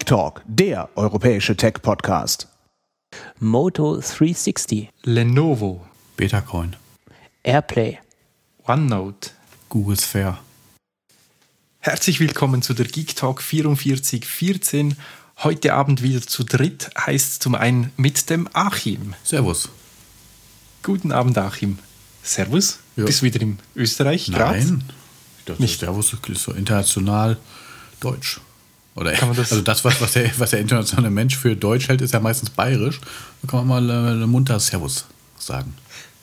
Talk, der europäische Tech-Podcast. Moto 360, Lenovo, Betacoin, Airplay, OneNote. Google Sphere. Herzlich willkommen zu der Geek Talk 4414. Heute Abend wieder zu dritt, heißt zum einen mit dem Achim. Servus. Guten Abend, Achim. Servus. Ja. Bist du wieder in Österreich? Nein. Ich dachte, Nicht. Servus ist so international deutsch. Oder Kann man das- also das, was der internationale Mensch für deutsch hält, ist ja meistens bayerisch. Da kann man mal munter Servus sagen.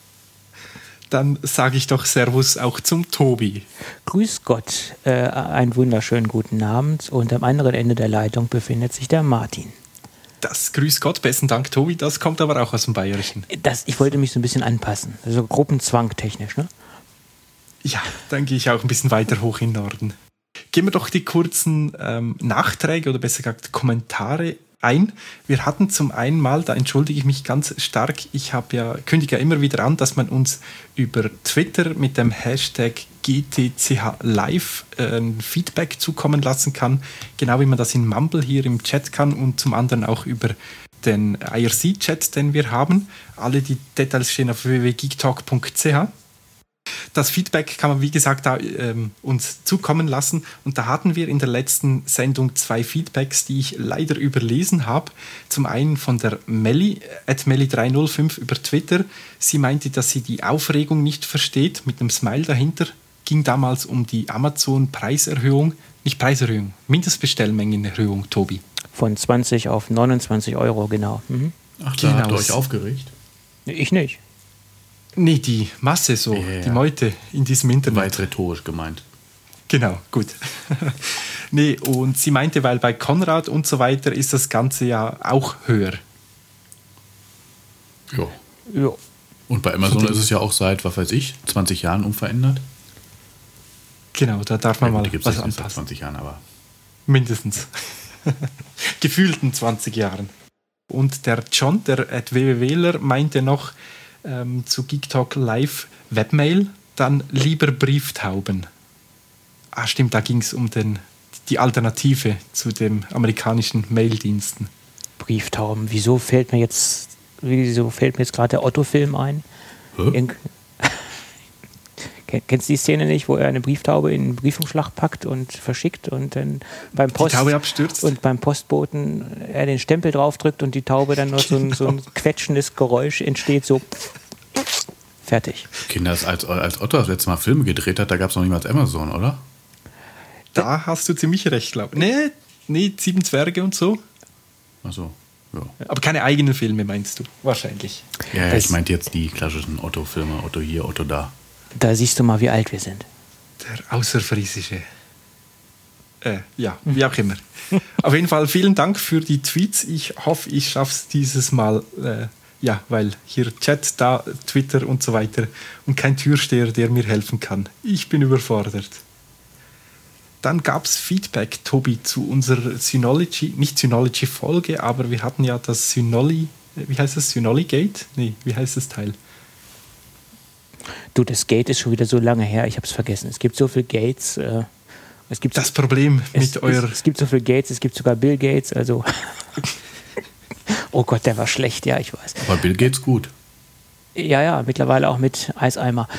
Dann sage ich doch Servus auch zum Tobi. Grüß Gott, einen wunderschönen guten Abend und am anderen Ende der Leitung befindet sich der Martin. Das Grüß Gott, besten Dank, Tobi. Das kommt aber auch aus dem Bayerischen. Ich wollte mich so ein bisschen anpassen, also Gruppenzwang technisch, ne? Ja, dann gehe ich auch ein bisschen weiter hoch in den Norden. Gehen wir doch die kurzen Nachträge oder besser gesagt Kommentare ein. Wir hatten zum einen mal, da entschuldige ich mich ganz stark, kündige ja immer wieder an, dass man uns über Twitter mit dem Hashtag GTCHlive Feedback zukommen lassen kann, genau wie man das in Mumble hier im Chat kann und zum anderen auch über den IRC-Chat, den wir haben. Alle die Details stehen auf www.geektalk.ch. Das Feedback kann man, wie gesagt, da uns zukommen lassen. Und da hatten wir in der letzten Sendung 2 Feedbacks, die ich leider überlesen habe. Zum einen von der Melli, @melli305 über Twitter. Sie meinte, dass sie die Aufregung nicht versteht, mit einem Smile dahinter. Ging damals um die Amazon-Preiserhöhung. Nicht Preiserhöhung, Mindestbestellmengenerhöhung, Tobi. Von 20 auf 29 Euro, genau. Mhm. Ach, da habt Genau. ihr euch aufgeregt? Ich nicht. Nee, die Masse so, Ja. die Meute in diesem Internet. Weit rhetorisch gemeint. Genau, gut. Nee, und sie meinte, weil bei Konrad und so weiter ist das Ganze ja auch höher. Ja. Ja. Und bei Amazon ist es ja auch seit, was weiß ich, 20 Jahren unverändert. Genau, da darf man Die mal gibt es was nicht seit anpassen. 20 Jahren, aber Mindestens. Gefühlten 20 Jahren. Und der John, der @wwwler, meinte noch zu Geek Talk Live Webmail, dann lieber Brieftauben. Ah, stimmt, da ging es um die Alternative zu den amerikanischen Maildiensten. Brieftauben. Wieso fällt mir jetzt gerade der Otto-Film ein? Hä? Kennst du die Szene nicht, wo er eine Brieftaube in einen Briefumschlag packt und verschickt und dann beim Taube abstürzt? und beim Postboten er den Stempel draufdrückt und die Taube dann noch so ein quetschendes Geräusch entsteht, so fertig. Kinder, als Otto das letzte Mal Filme gedreht hat, da gab es noch niemals Amazon, oder? Da hast du ziemlich recht, glaube ich. Nee, 7 Zwerge und so. Achso, ja. Aber keine eigenen Filme, meinst du? Wahrscheinlich. Ja, Das- ich meinte jetzt die klassischen Otto-Filme, Otto hier, Otto da. Da siehst du mal, wie alt wir sind. Der Außerfriesische. Ja, wie auch immer. Auf jeden Fall vielen Dank für die Tweets. Ich hoffe, ich schaffe es dieses Mal. Weil hier Chat, da Twitter und so weiter und kein Türsteher, der mir helfen kann. Ich bin überfordert. Dann gab es Feedback, Tobi, zu unserer Synology-Folge, aber wir hatten ja das Synology-Gate? Nee, wie heißt das Teil? Du, das Gate ist schon wieder so lange her, ich habe es vergessen. Es gibt so viele Gates. Es gibt Das Problem mit eurer... Es gibt so viele Gates, es gibt sogar Bill Gates, also... Oh Gott, der war schlecht, ja, ich weiß. Aber Bill geht's gut. Ja, mittlerweile auch mit Eiseimer.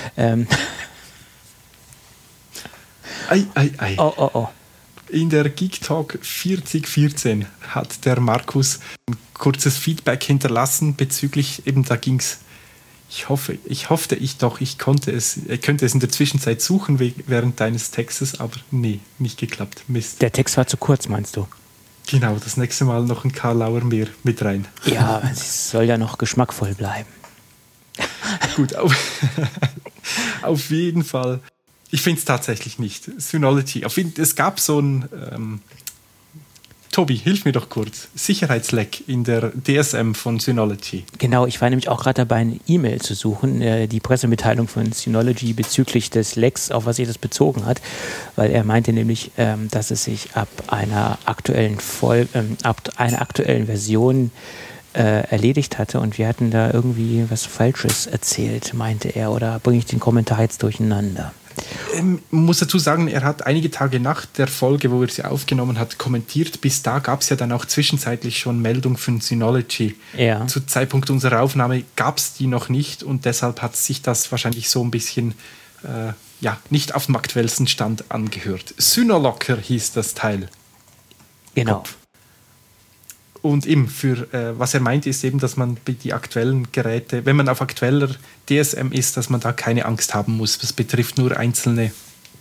Ei. Oh. In der Geek Talk 4014 hat der Markus ein kurzes Feedback hinterlassen bezüglich, eben da ging es, ich könnte es in der Zwischenzeit suchen während deines Textes, aber nee, nicht geklappt. Mist. Der Text war zu kurz, meinst du? Genau, das nächste Mal noch ein Karlauer mehr mit rein. Ja, es soll ja noch geschmackvoll bleiben. Gut, auf jeden Fall. Ich finde es tatsächlich nicht. Synology. Es gab so ein Tobi, hilf mir doch kurz. Sicherheitsleck in der DSM von Synology. Genau, ich war nämlich auch gerade dabei, eine E-Mail zu suchen, die Pressemitteilung von Synology bezüglich des Lecks, auf was sich das bezogen hat, weil er meinte nämlich, dass es sich ab einer aktuellen Version erledigt hatte und wir hatten da irgendwie was Falsches erzählt, meinte er, oder bringe ich den Kommentar jetzt durcheinander? Muss dazu sagen, er hat einige Tage nach der Folge, wo er sie aufgenommen hat, kommentiert. Bis da gab es ja dann auch zwischenzeitlich schon Meldung von Synology. Ja. Zu Zeitpunkt unserer Aufnahme gab es die noch nicht und deshalb hat sich das wahrscheinlich so ein bisschen nicht auf dem aktuellsten Stand angehört. Synolocker hieß das Teil. Genau. Und eben was er meint, ist eben, dass man die aktuellen Geräte, wenn man auf aktueller DSM ist, dass man da keine Angst haben muss. Das betrifft nur einzelne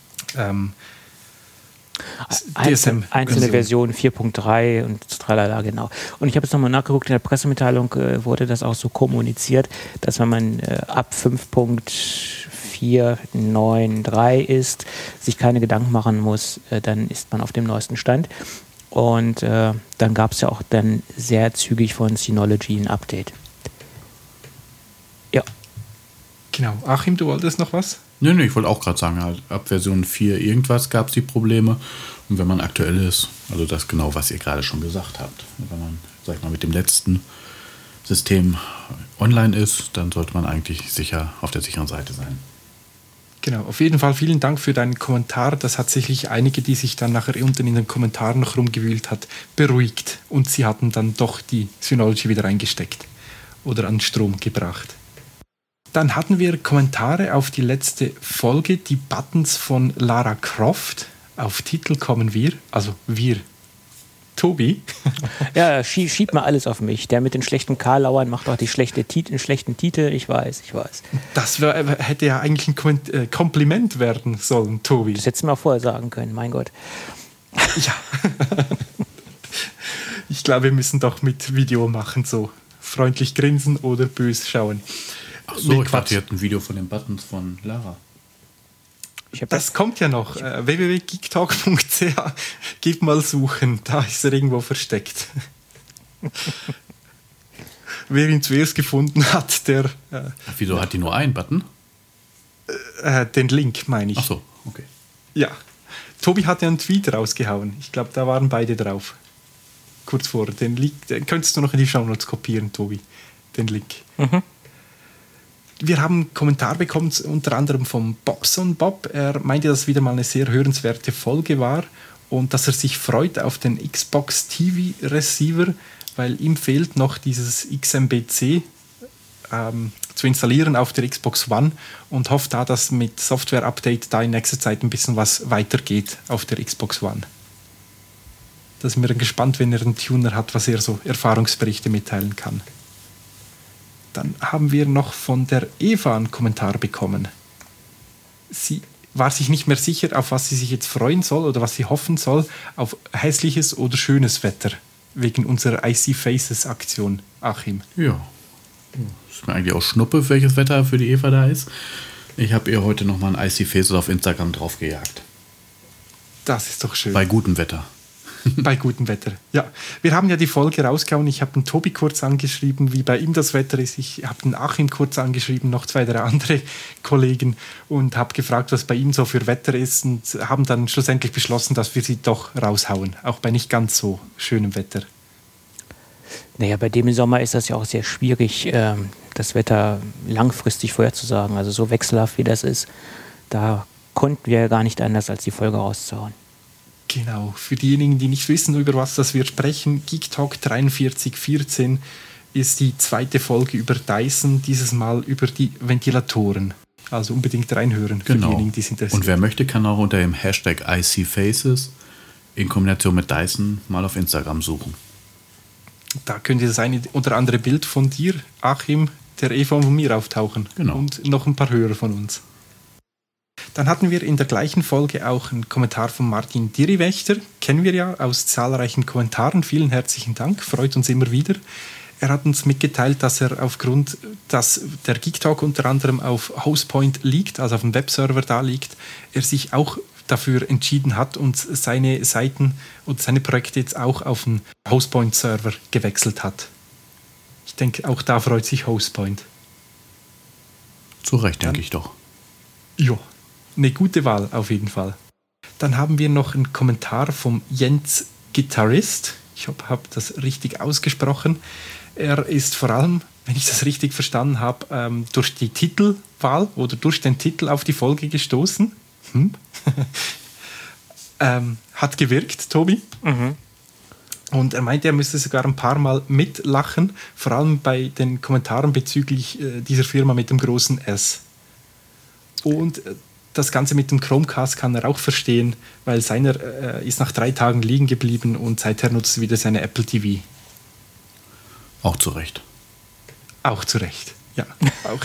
DSM. Einzelne Versionen 4.3 und tralala, genau. Und ich habe jetzt nochmal nachgeguckt, in der Pressemitteilung wurde das auch so kommuniziert, dass wenn man ab 5.493 ist, sich keine Gedanken machen muss, dann ist man auf dem neuesten Stand. Und dann gab es ja auch dann sehr zügig von Synology ein Update. Ja. Genau. Achim, du wolltest noch was? Nee, ich wollte auch gerade sagen, halt, ab Version 4 irgendwas gab es die Probleme. Und wenn man aktuell ist, also das genau, was ihr gerade schon gesagt habt, wenn man, sag ich mal, mit dem letzten System online ist, dann sollte man eigentlich sicher auf der sicheren Seite sein. Genau, auf jeden Fall vielen Dank für deinen Kommentar. Das hat sicherlich einige, die sich dann nachher unten in den Kommentaren noch rumgewühlt hat, beruhigt. Und sie hatten dann doch die Synology wieder eingesteckt oder an Strom gebracht. Dann hatten wir Kommentare auf die letzte Folge, die Buttons von Lara Croft. Auf Titel kommen wir, also wir. Tobi? Ja, schieb mal alles auf mich. Der mit den schlechten Karlauern macht auch die schlechten Titel. Ich weiß. Das hätte ja eigentlich ein Kompliment werden sollen, Tobi. Das hättest du mal vorher sagen können, mein Gott. Ja. Ich glaube, wir müssen doch mit Video machen, so freundlich grinsen oder böse schauen. Ach so, ich dachte, ihr habt ein Video von den Buttons von Lara. Das kommt ja noch. www.geektalk.ch. Gib mal suchen, da ist er irgendwo versteckt. Wer ihn zuerst gefunden hat, der... Wieso hat die nur einen Button? Den Link, meine ich. Ach so, okay. Ja. Tobi hat ja einen Tweet rausgehauen. Ich glaube, da waren beide drauf. Kurz vor. Den könntest du noch in die Shownotes kopieren, Tobi. Den Link. Mhm. Wir haben einen Kommentar bekommen, unter anderem vom Bobson Bob. Er meinte, dass es wieder mal eine sehr hörenswerte Folge war und dass er sich freut auf den Xbox TV Receiver, weil ihm fehlt noch dieses XMBC zu installieren auf der Xbox One und hofft da, dass mit Software-Update da in nächster Zeit ein bisschen was weitergeht auf der Xbox One. Da sind wir dann gespannt, wenn er einen Tuner hat, was er so Erfahrungsberichte mitteilen kann. Dann haben wir noch von der Eva einen Kommentar bekommen. Sie war sich nicht mehr sicher, auf was sie sich jetzt freuen soll oder was sie hoffen soll, auf hässliches oder schönes Wetter, wegen unserer Icy Faces Aktion. Achim. Ja, ist mir eigentlich auch Schnuppe, welches Wetter für die Eva da ist. Ich habe ihr heute nochmal ein Icy Faces auf Instagram draufgejagt. Das ist doch schön. Bei gutem Wetter. Bei gutem Wetter, ja. Wir haben ja die Folge rausgehauen. Ich habe den Tobi kurz angeschrieben, wie bei ihm das Wetter ist. Ich habe den Achim kurz angeschrieben, noch 2, 3 andere Kollegen und habe gefragt, was bei ihm so für Wetter ist und haben dann schlussendlich beschlossen, dass wir sie doch raushauen, auch bei nicht ganz so schönem Wetter. Naja, bei dem Sommer ist das ja auch sehr schwierig, das Wetter langfristig vorherzusagen. Also so wechselhaft wie das ist, da konnten wir ja gar nicht anders, als die Folge rauszuhauen. Genau, für diejenigen, die nicht wissen, über was das wir sprechen, Geek Talk 4314 ist die zweite Folge über Dyson, dieses Mal über die Ventilatoren. Also unbedingt reinhören für diejenigen, die es interessiert. Und wer möchte, kann auch unter dem Hashtag ICFaces in Kombination mit Dyson mal auf Instagram suchen. Da könnte das eine oder andere Bild von dir, Achim, der Eva und von mir auftauchen. Genau. Und noch ein paar Hörer von uns. Dann hatten wir in der gleichen Folge auch einen Kommentar von Martin Diriwächter. Kennen wir ja aus zahlreichen Kommentaren. Vielen herzlichen Dank, freut uns immer wieder. Er hat uns mitgeteilt, dass er aufgrund, dass der Geek Talk unter anderem auf Hostpoint liegt, also auf dem Webserver da liegt, er sich auch dafür entschieden hat und seine Seiten und seine Projekte jetzt auch auf den Hostpoint-Server gewechselt hat. Ich denke, auch da freut sich Hostpoint. Zu Recht, denke ich doch. Ja. Eine gute Wahl auf jeden Fall. Dann haben wir noch einen Kommentar vom Jens Gitarrist. Ich habe das richtig ausgesprochen. Er ist vor allem, wenn ich das richtig verstanden habe, durch die Titelwahl oder durch den Titel auf die Folge gestoßen. Hat gewirkt, Tobi. Und er meinte, er müsste sogar ein paar Mal mitlachen, vor allem bei den Kommentaren bezüglich dieser Firma mit dem großen S. Und das Ganze mit dem Chromecast kann er auch verstehen, weil seiner ist nach 3 Tagen liegen geblieben und seither nutzt er wieder seine Apple TV. Auch zu Recht. Auch zu Recht, ja. Auch.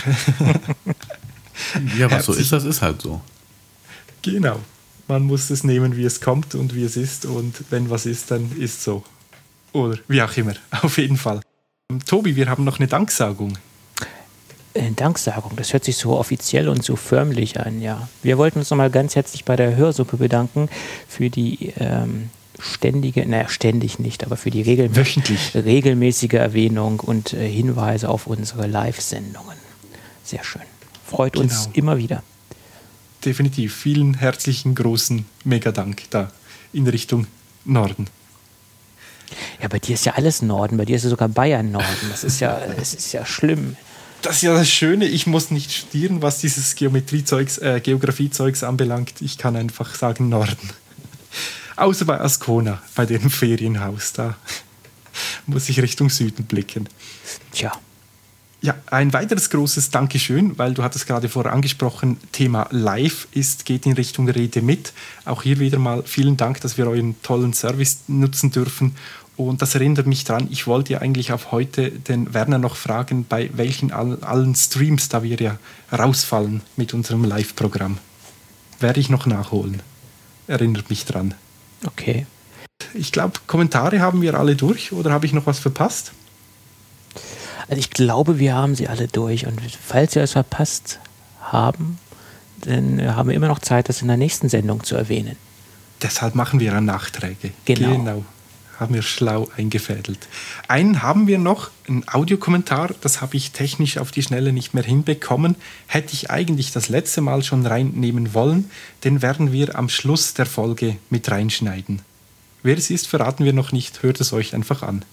Ja, was so ist, das ist halt so. Genau. Man muss es nehmen, wie es kommt und wie es ist. Und wenn was ist, dann ist so. Oder wie auch immer. Auf jeden Fall. Tobi, wir haben noch eine Danksagung. Danksagung, das hört sich so offiziell und so förmlich an, ja. Wir wollten uns nochmal ganz herzlich bei der Hörsuppe bedanken für die ständig nicht, aber für die regelmäßige Erwähnung und Hinweise auf unsere Live-Sendungen. Sehr schön. Freut uns immer wieder. Definitiv. Vielen herzlichen, großen Mega-Dank da in Richtung Norden. Ja, bei dir ist ja alles Norden, bei dir ist ja sogar Bayern Norden. Das ist ja schlimm. Das ist ja das Schöne, ich muss nicht studieren, was dieses Geografiezeugs anbelangt. Ich kann einfach sagen Norden. Außer bei Ascona, bei dem Ferienhaus. Da muss ich Richtung Süden blicken. Tja. Ja, ein weiteres großes Dankeschön, weil du hattest gerade vorher angesprochen, Thema Live geht in Richtung Rede mit. Auch hier wieder mal vielen Dank, dass wir euren tollen Service nutzen dürfen. Und das erinnert mich dran, ich wollte ja eigentlich auf heute den Werner noch fragen, bei welchen allen Streams, da wir ja rausfallen mit unserem Live-Programm. Werde ich noch nachholen. Erinnert mich dran. Okay. Ich glaube, Kommentare haben wir alle durch, oder habe ich noch was verpasst? Also ich glaube, wir haben sie alle durch. Und falls wir es verpasst haben, dann haben wir immer noch Zeit, das in der nächsten Sendung zu erwähnen. Deshalb machen wir dann Nachträge. Genau. Haben wir schlau eingefädelt. Einen haben wir noch, einen Audiokommentar, das habe ich technisch auf die Schnelle nicht mehr hinbekommen. Hätte ich eigentlich das letzte Mal schon reinnehmen wollen, den werden wir am Schluss der Folge mit reinschneiden. Wer es ist, verraten wir noch nicht, hört es euch einfach an.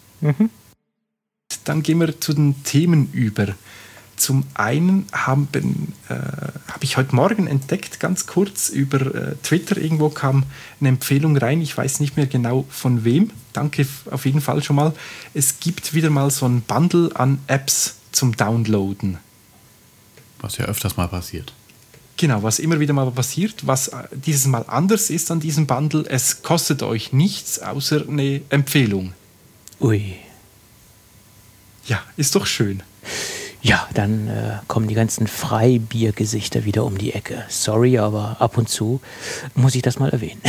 Dann gehen wir zu den Themen über. Zum einen habe ich heute Morgen entdeckt, ganz kurz über Twitter, irgendwo kam eine Empfehlung rein, ich weiß nicht mehr genau von wem, danke auf jeden Fall schon mal. Es gibt wieder mal so ein Bundle an Apps zum Downloaden. Was ja öfters mal passiert. Genau, was immer wieder mal passiert, was dieses Mal anders ist an diesem Bundle, es kostet euch nichts außer eine Empfehlung. Ui. Ja, ist doch schön. Ja, dann kommen die ganzen Freibiergesichter wieder um die Ecke. Sorry, aber ab und zu muss ich das mal erwähnen.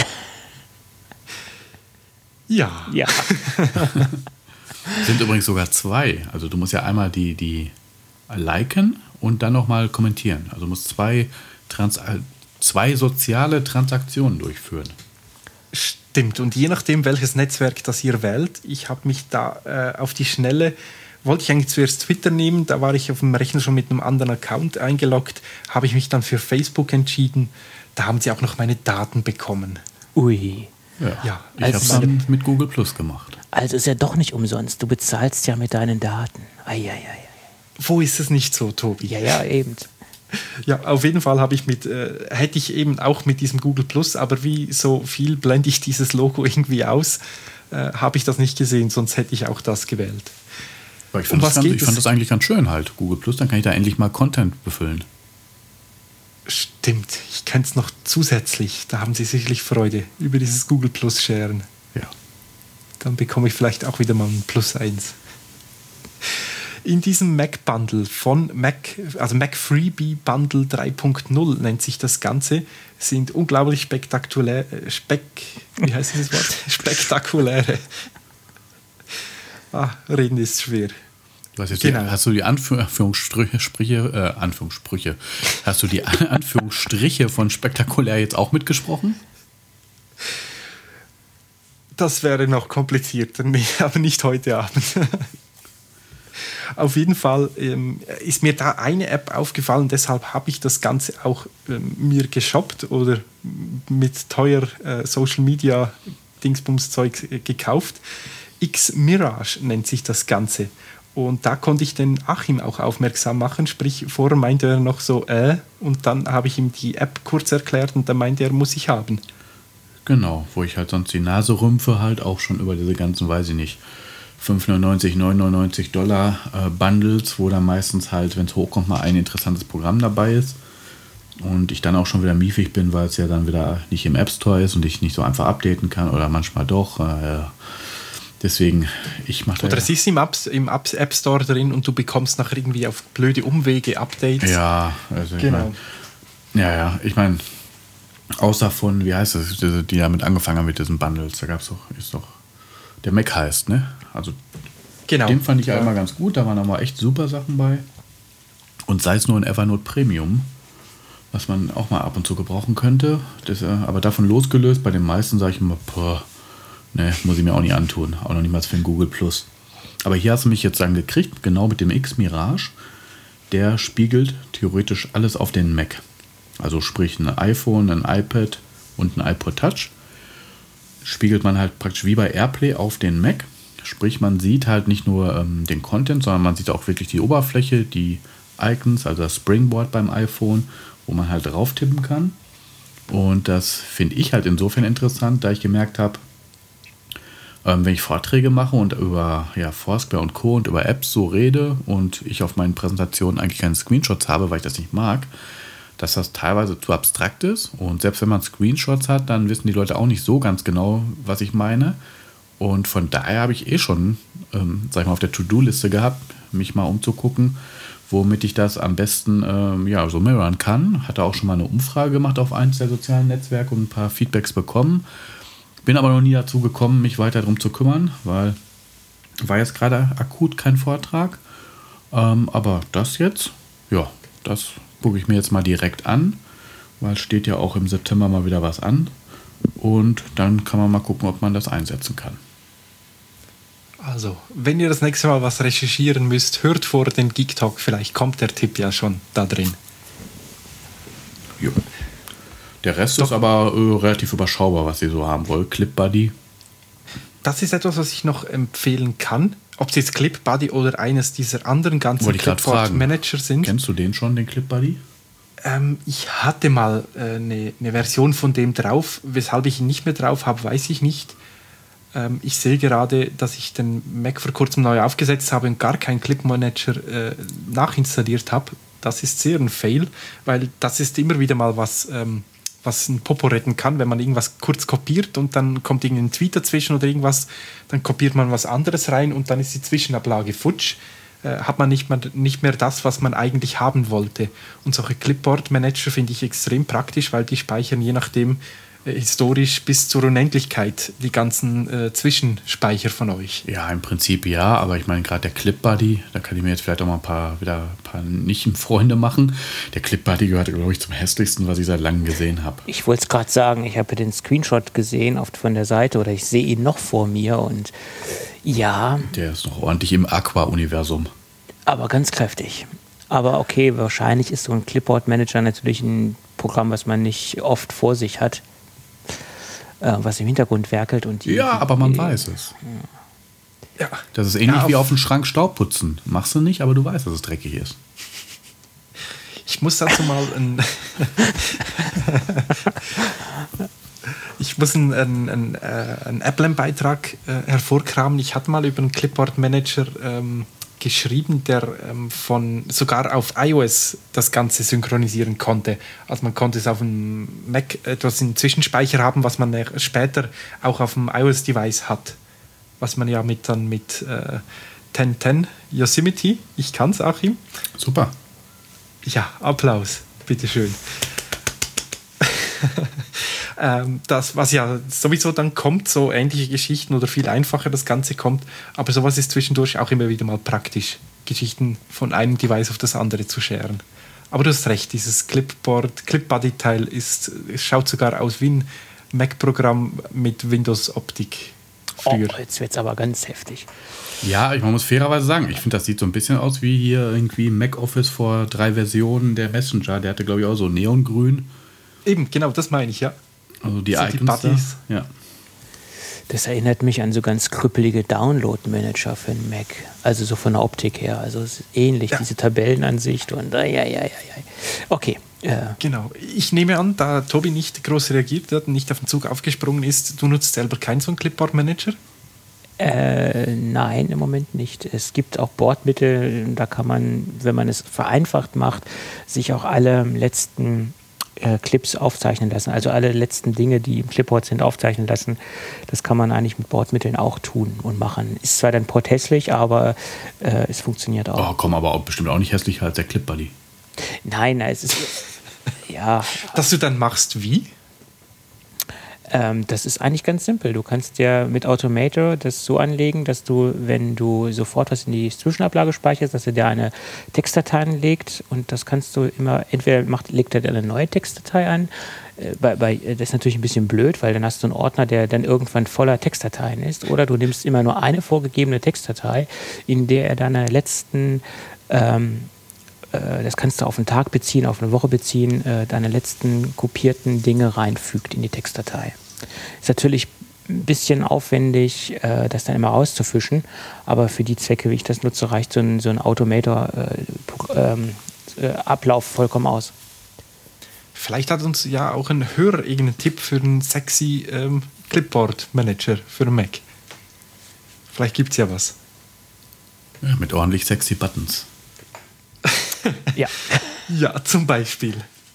Ja. Sind übrigens sogar 2. Also du musst ja einmal die liken und dann nochmal kommentieren. Also du musst zwei soziale Transaktionen durchführen. Stimmt. Und je nachdem, welches Netzwerk das ihr wählt, ich habe mich da auf die Schnelle... Wollte ich eigentlich zuerst Twitter nehmen, da war ich auf dem Rechner schon mit einem anderen Account eingeloggt, habe ich mich dann für Facebook entschieden. Da haben sie auch noch meine Daten bekommen. Ui. Ja, ich habe es dann mit Google Plus gemacht. Also ist ja doch nicht umsonst. Du bezahlst ja mit deinen Daten. Eieiei. Wo ist es nicht so, Tobi? Ja, eben. Ja, auf jeden Fall hätte ich eben auch mit diesem Google Plus, aber wie so viel blende ich dieses Logo irgendwie aus, habe ich das nicht gesehen, sonst hätte ich auch das gewählt. Ich fand das eigentlich ganz schön halt, Google Plus, dann kann ich da endlich mal Content befüllen. Stimmt, ich kenne es noch zusätzlich, da haben Sie sicherlich Freude über dieses Google Plus Sharen. Ja. Dann bekomme ich vielleicht auch wieder mal ein Plus 1. In diesem Mac-Bundle von also Mac Freebie Bundle 3.0 nennt sich das Ganze, sind unglaublich spektakuläre reden ist schwer. Hast du die Anführungsstriche, hast du die Anführungsstriche von spektakulär jetzt auch mitgesprochen? Das wäre noch komplizierter, nee, aber nicht heute Abend. Auf jeden Fall ist mir da eine App aufgefallen, deshalb habe ich das Ganze auch mir geshoppt oder mit teuer Social Media Dingsbums-Zeug gekauft. X-Mirage nennt sich das Ganze. Und da konnte ich den Achim auch aufmerksam machen, sprich vorher meinte er noch so, und dann habe ich ihm die App kurz erklärt und dann meinte er, muss ich haben. Genau, wo ich halt sonst die Nase rümpfe, halt auch schon über diese ganzen, weiß ich nicht, 5,99, 9,99 Dollar Bundles, wo dann meistens halt, wenn es hochkommt, mal ein interessantes Programm dabei ist. Und ich dann auch schon wieder miefig bin, weil es ja dann wieder nicht im App Store ist und ich nicht so einfach updaten kann oder manchmal doch. Deswegen, ich mache Oder es ist im App Store drin und du bekommst nachher irgendwie auf blöde Umwege Updates. Ja, also genau. Ich meine, außer von, wie heißt das, die damit angefangen haben mit diesen Bundles, da gab es doch, ist doch, der Mac heißt, ne? Also genau. Den fand ich ja immer ganz gut, da waren auch mal echt super Sachen bei. Und sei es nur ein Evernote Premium, was man auch mal ab und zu gebrauchen könnte. Das, aber davon losgelöst, bei den meisten sage ich immer, ne, muss ich mir auch nicht antun, auch noch niemals für den Google Plus. Aber hier hast du mich jetzt dann gekriegt, genau mit dem X-Mirage, der spiegelt theoretisch alles auf den Mac. Also sprich ein iPhone, ein iPad und ein iPod Touch spiegelt man halt praktisch wie bei AirPlay auf den Mac. Sprich, man sieht halt nicht nur den Content, sondern man sieht auch wirklich die Oberfläche, die Icons, also das Springboard beim iPhone, wo man halt drauf tippen kann. Und das finde ich halt insofern interessant, da ich gemerkt habe, wenn ich Vorträge mache und über Foursquare und Co. und über Apps so rede und ich auf meinen Präsentationen eigentlich keine Screenshots habe, weil ich das nicht mag, dass das teilweise zu abstrakt ist. Und selbst wenn man Screenshots hat, dann wissen die Leute auch nicht so ganz genau, was ich meine. Und von daher habe ich schon, sag ich mal, auf der To-Do-Liste gehabt, mich mal umzugucken, womit ich das am besten so mirrorn kann. Hatte auch schon mal eine Umfrage gemacht auf eins der sozialen Netzwerke und ein paar Feedbacks bekommen. Bin aber noch nie dazu gekommen, mich weiter darum zu kümmern, weil war jetzt gerade akut kein Vortrag. Aber das jetzt, das gucke ich mir jetzt mal direkt an, weil steht ja auch im September mal wieder was an. Und dann kann man mal gucken, ob man das einsetzen kann. Also, wenn ihr das nächste Mal was recherchieren müsst, hört vor den Geek Talk, vielleicht kommt der Tipp ja schon da drin. Jo. Der Rest ist aber relativ überschaubar, was ihr so haben wollt. ClipBuddy. Das ist etwas, was ich noch empfehlen kann. Ob es jetzt ClipBuddy oder eines dieser anderen ganzen Clipboard-Manager sind. Kennst du den schon, den ClipBuddy? Ich hatte mal eine Version von dem drauf. Weshalb ich ihn nicht mehr drauf habe, weiß ich nicht. Ich sehe gerade, dass ich den Mac vor kurzem neu aufgesetzt habe und gar keinen Clip-Manager nachinstalliert habe. Das ist sehr ein Fail, weil das ist immer wieder mal was ein Popo retten kann, wenn man irgendwas kurz kopiert und dann kommt irgendein Tweet dazwischen oder irgendwas, dann kopiert man was anderes rein und dann ist die Zwischenablage futsch. Hat man nicht mehr das, was man eigentlich haben wollte. Und solche Clipboard-Manager finde ich extrem praktisch, weil die speichern je nachdem historisch bis zur Unendlichkeit die ganzen Zwischenspeicher von euch. Ja, im Prinzip ja, aber ich meine gerade der ClipBuddy, da kann ich mir jetzt vielleicht auch mal ein paar Nicht-Freunde machen. Der ClipBuddy gehört, glaube ich, zum hässlichsten, was ich seit langem gesehen habe. Ich wollte es gerade sagen, ich habe den Screenshot gesehen von der Seite oder ich sehe ihn noch vor mir und ja. Der ist noch ordentlich im Aqua-Universum. Aber ganz kräftig. Aber okay, wahrscheinlich ist so ein Clipboard-Manager natürlich ein Programm, was man nicht oft vor sich hat, was im Hintergrund werkelt. Und aber man weiß es. Ja. Das ist ähnlich wie auf dem Schrank Staub putzen. Machst du nicht, aber du weißt, dass es dreckig ist. Ich muss dazu mal einen Applem-Beitrag hervorkramen. Ich hatte mal über einen Clipboard-Manager geschrieben, der sogar auf iOS das Ganze synchronisieren konnte. Also man konnte es auf dem Mac etwas im Zwischenspeicher haben, was man später auch auf dem iOS-Device hat. Was man ja mit 1010 Yosemite, ich kann's, Achim. Super. Ja, Applaus, bitteschön. Das, was ja sowieso dann kommt, so ähnliche Geschichten oder viel einfacher das Ganze kommt, aber sowas ist zwischendurch auch immer wieder mal praktisch, Geschichten von einem Device auf das andere zu scheren. Aber du hast recht, dieses ClipBuddy-Teil schaut sogar aus wie ein Mac-Programm mit Windows-Optik. Früher. Oh, jetzt wird es aber ganz heftig. Ja, man muss fairerweise sagen, ich finde, das sieht so ein bisschen aus wie hier irgendwie Mac Office vor 3 Versionen der Messenger. Der hatte, glaube ich, auch so Neongrün. Eben, genau, das meine ich, ja. Also die Icons. Ja. Das erinnert mich an so ganz krüppelige Download-Manager für einen Mac. Also so von der Optik her. Also es ist ähnlich, diese Tabellenansicht und Okay. Genau. Ich nehme an, da Tobi nicht groß reagiert hat und nicht auf den Zug aufgesprungen ist, du nutzt selber keinen so einen Clipboard-Manager? Nein, im Moment nicht. Es gibt auch Bordmittel, da kann man, wenn man es vereinfacht macht, sich auch alle letzten Clips aufzeichnen lassen. Also alle letzten Dinge, die im Clipboard sind, aufzeichnen lassen. Das kann man eigentlich mit Bordmitteln auch tun und machen. Ist zwar dann porthässlich, aber es funktioniert auch. Oh, komm, aber auch bestimmt auch nicht hässlicher als der Clip-Buddy. Nein, es ist... ja. Dass du dann machst wie? Das ist eigentlich ganz simpel. Du kannst ja mit Automator das so anlegen, dass du, wenn du sofort was in die Zwischenablage speicherst, dass er dir eine Textdatei anlegt und das kannst du immer, entweder legt er dir eine neue Textdatei an, das ist natürlich ein bisschen blöd, weil dann hast du einen Ordner, der dann irgendwann voller Textdateien ist, oder du nimmst immer nur eine vorgegebene Textdatei, in der er deine letzten das kannst du auf einen Tag beziehen, auf eine Woche beziehen, deine letzten kopierten Dinge reinfügt in die Textdatei. Ist natürlich ein bisschen aufwendig, das dann immer rauszufischen, aber für die Zwecke, wie ich das nutze, reicht so ein Automator-Ablauf vollkommen aus. Vielleicht hat uns ja auch ein Hörer irgendeinen Tipp für einen sexy Clipboard-Manager für Mac. Vielleicht gibt es ja was. Ja, mit ordentlich sexy Buttons. Ja. Ja, zum Beispiel.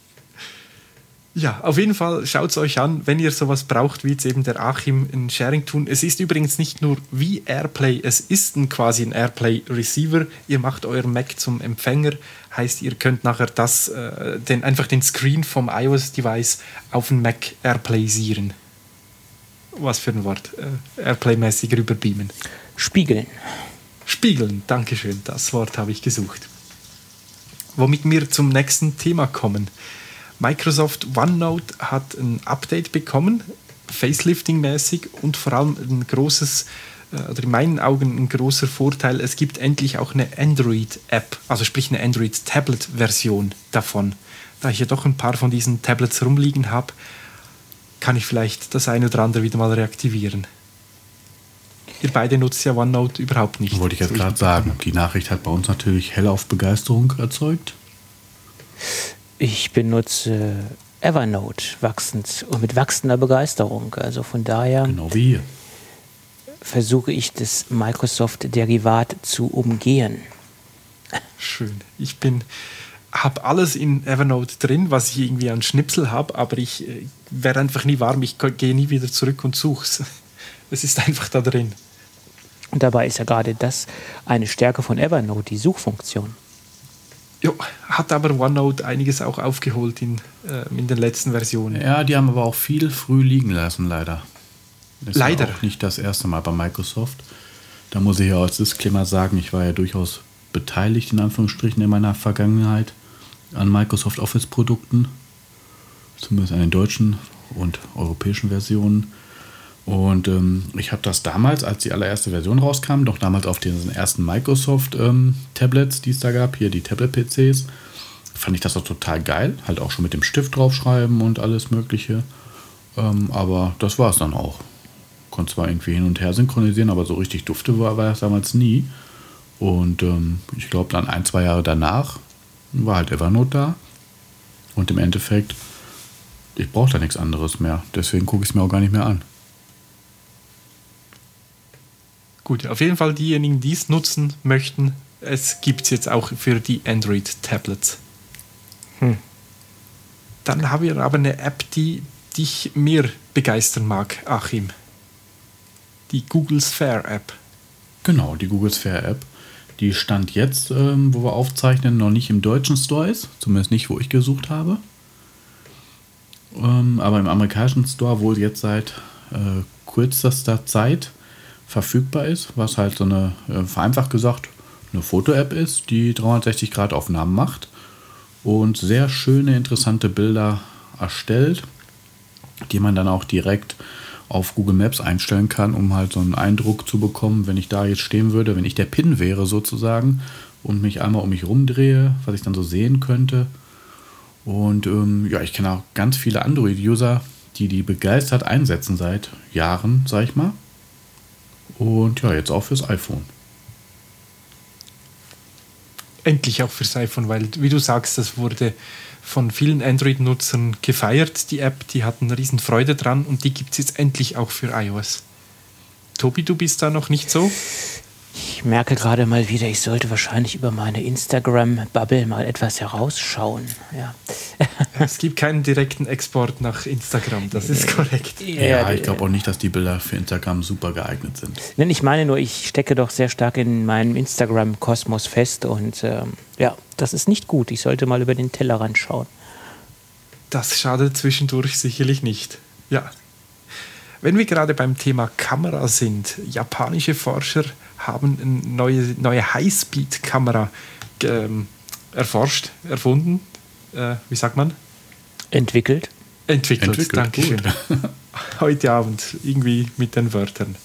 Ja, auf jeden Fall schaut es euch an, wenn ihr sowas braucht, wie jetzt eben der Achim in Sharing-Tun. Es ist übrigens nicht nur wie AirPlay, es ist quasi ein AirPlay-Receiver. Ihr macht euren Mac zum Empfänger, heißt, ihr könnt nachher einfach den Screen vom iOS-Device auf den Mac AirPlaysieren. Was für ein Wort? AirPlay-mäßig rüberbeamen. Spiegeln. Spiegeln, dankeschön, das Wort habe ich gesucht. Womit wir zum nächsten Thema kommen. Microsoft OneNote hat ein Update bekommen, Facelifting-mäßig und vor allem ein großes, oder in meinen Augen ein großer Vorteil, es gibt endlich auch eine Android-App, also sprich eine Android-Tablet-Version davon. Da ich ja doch ein paar von diesen Tablets rumliegen habe, kann ich vielleicht das eine oder andere wieder mal reaktivieren. Ihr beide nutzt ja OneNote überhaupt nicht. Wollte ich jetzt gerade sagen. Die Nachricht hat bei uns natürlich hellauf Begeisterung erzeugt. Ich benutze Evernote wachsend und mit wachsender Begeisterung. Also von daher Genau wie hier. versuche ich das Microsoft-Derivat zu umgehen. Schön. Ich habe alles in Evernote drin, was ich irgendwie an Schnipsel habe, aber ich werde einfach nie warm. Ich gehe nie wieder zurück und suche es. Es ist einfach da drin. Und dabei ist ja gerade das eine Stärke von Evernote, die Suchfunktion. Jo, hat aber OneNote einiges auch aufgeholt in den letzten Versionen. Ja, die haben aber auch viel früh liegen lassen, leider. Das Leider. Ist auch nicht das erste Mal bei Microsoft. Da muss ich ja als Disclaimer sagen, ich war ja durchaus beteiligt, in Anführungsstrichen, in meiner Vergangenheit an Microsoft Office-Produkten. Zumindest an den deutschen und europäischen Versionen. Und ich habe das damals, als die allererste Version rauskam, noch damals auf den ersten Microsoft-Tablets, die es da gab, hier die Tablet-PCs, fand ich das auch total geil. Halt auch schon mit dem Stift draufschreiben und alles Mögliche. Aber das war es dann auch. Konnte zwar irgendwie hin und her synchronisieren, aber so richtig dufte war das damals nie. Und ich glaube, dann 1-2 Jahre danach war halt Evernote da. Und im Endeffekt, ich brauche da nichts anderes mehr. Deswegen gucke ich es mir auch gar nicht mehr an. Gut, auf jeden Fall diejenigen, die es nutzen möchten, es gibt es jetzt auch für die Android-Tablets. Dann haben wir aber eine App, die dich mehr begeistern mag, Achim. Die Google Sphere App. Genau, die Google Sphere App. Die stand jetzt, wo wir aufzeichnen, noch nicht im deutschen Store ist. Zumindest nicht, wo ich gesucht habe. Aber im amerikanischen Store wohl jetzt seit kürzester Zeit verfügbar ist, was halt so eine, vereinfacht gesagt, eine Foto-App ist, die 360-Grad-Aufnahmen macht und sehr schöne, interessante Bilder erstellt, die man dann auch direkt auf Google Maps einstellen kann, um halt so einen Eindruck zu bekommen, wenn ich da jetzt stehen würde, wenn ich der Pin wäre sozusagen und mich einmal um mich rumdrehe, was ich dann so sehen könnte. Und ja, ich kenne auch ganz viele Android-User, die begeistert einsetzen seit Jahren, sag ich mal. Und ja, jetzt auch fürs iPhone. Endlich auch fürs iPhone, weil, wie du sagst, das wurde von vielen Android-Nutzern gefeiert, die App, die hatten riesen Freude dran und die gibt es jetzt endlich auch für iOS. Tobi, du bist da noch nicht so? Ich merke gerade mal wieder, ich sollte wahrscheinlich über meine Instagram-Bubble mal etwas herausschauen. Ja. Es gibt keinen direkten Export nach Instagram, das ist korrekt. Ja, ich glaube auch nicht, dass die Bilder für Instagram super geeignet sind. Nein, ich meine nur, ich stecke doch sehr stark in meinem Instagram-Kosmos fest und ja, das ist nicht gut. Ich sollte mal über den Tellerrand schauen. Das schadet zwischendurch sicherlich nicht. Ja. Wenn wir gerade beim Thema Kamera sind, japanische Forscher haben eine neue Highspeed-Kamera erfunden. Wie sagt man? Entwickelt, Dankeschön. Heute Abend, irgendwie mit den Wörtern.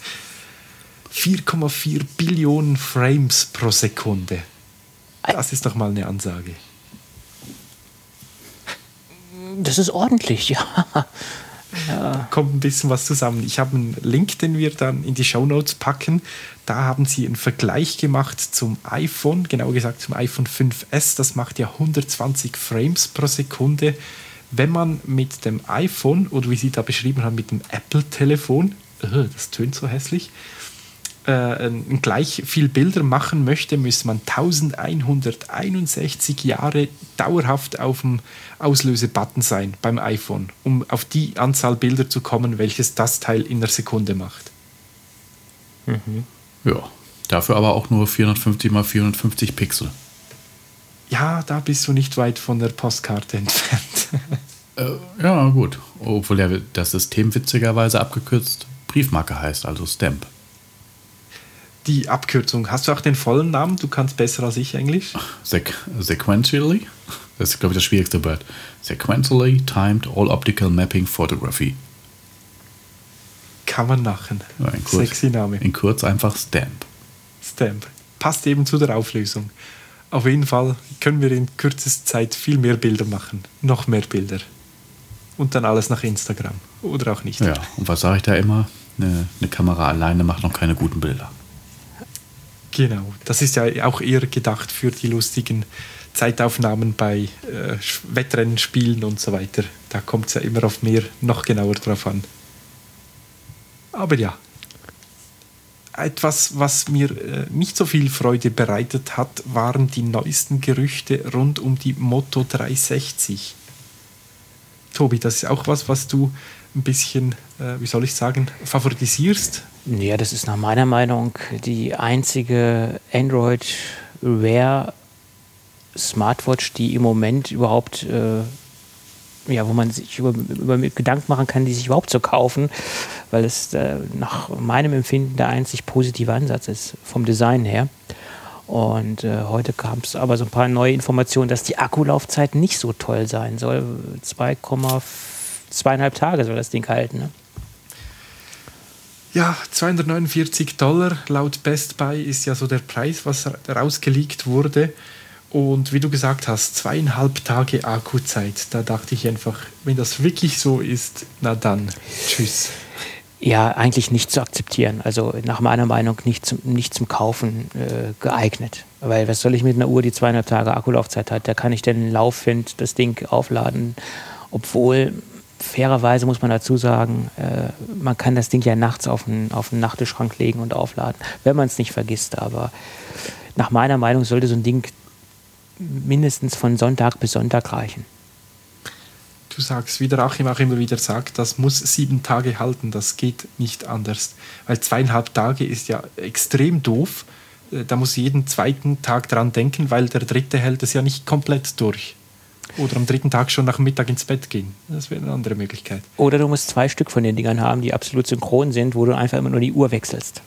4,4 Billionen Frames pro Sekunde. Das ist doch mal eine Ansage. das ist ordentlich, ja. Kommt ein bisschen was zusammen. Ich habe einen Link, den wir dann in die Shownotes packen. Da haben sie einen Vergleich gemacht zum iPhone, genauer gesagt zum iPhone 5S. Das macht ja 120 Frames pro Sekunde. Wenn man mit dem iPhone, oder wie sie da beschrieben haben, mit dem Apple-Telefon, das tönt so hässlich, gleich viel Bilder machen möchte, müsste man 1161 Jahre dauerhaft auf dem Auslöse-Button sein beim iPhone, um auf die Anzahl Bilder zu kommen, welches das Teil in einer Sekunde macht. Mhm. Ja, dafür aber auch nur 450 x 450 Pixel. Ja, da bist du nicht weit von der Postkarte entfernt. Ja, gut. Obwohl ja das System witzigerweise abgekürzt Briefmarke heißt, also Stamp. Die Abkürzung, hast du auch den vollen Namen? Du kannst besser als ich Englisch. Sequentially, das ist, glaube ich, das schwierigste Wort. Sequentially Timed All-Optical Mapping Photography. Kann man machen. Ja, Sexy Name. In kurz einfach Stamp. Stamp. Passt eben zu der Auflösung. Auf jeden Fall können wir in kürzester Zeit viel mehr Bilder machen. Noch mehr Bilder. Und dann alles nach Instagram. Oder auch nicht. Ja, und was sage ich da immer? Eine Kamera alleine macht noch keine guten Bilder. Genau. Das ist ja auch eher gedacht für die lustigen Zeitaufnahmen bei Wettrennenspielen und so weiter. Da kommt es ja immer auf mehr, noch genauer drauf an. Aber ja. Etwas, was mir nicht so viel Freude bereitet hat, waren die neuesten Gerüchte rund um die Moto 360. Tobi, das ist auch was du ein bisschen, wie soll ich sagen, favorisierst? Ja, das ist nach meiner Meinung die einzige Android Wear Smartwatch, die im Moment überhaupt, wo man sich über Gedanken machen kann, die sich überhaupt zu kaufen, weil es nach meinem Empfinden der einzig positive Ansatz ist, vom Design her. Und heute kam es aber so ein paar neue Informationen, dass die Akkulaufzeit nicht so toll sein soll. 2,5 Tage soll das Ding halten, ne? Ja, $249 laut Best Buy ist ja so der Preis, was rausgeleakt wurde. Und wie du gesagt hast, 2,5 Tage Akkuzeit. Da dachte ich einfach, wenn das wirklich so ist, na dann, tschüss. Ja, eigentlich nicht zu akzeptieren. Also nach meiner Meinung nicht zum Kaufen geeignet. Weil was soll ich mit einer Uhr, die 2,5 Tage Akkulaufzeit hat? Da kann ich dann laufend das Ding aufladen. Obwohl, fairerweise muss man dazu sagen, man kann das Ding ja nachts auf den Nachttischschrank legen und aufladen, wenn man es nicht vergisst. Aber nach meiner Meinung sollte so ein Ding mindestens von Sonntag bis Sonntag reichen. Du sagst, wie der Achim auch immer wieder sagt, das muss 7 Tage halten, das geht nicht anders. Weil 2,5 Tage ist ja extrem doof. Da muss jeden zweiten Tag dran denken, weil der dritte hält es ja nicht komplett durch. Oder am dritten Tag schon nach Mittag ins Bett gehen. Das wäre eine andere Möglichkeit. Oder du musst 2 Stück von den Dingern haben, die absolut synchron sind, wo du einfach immer nur die Uhr wechselst.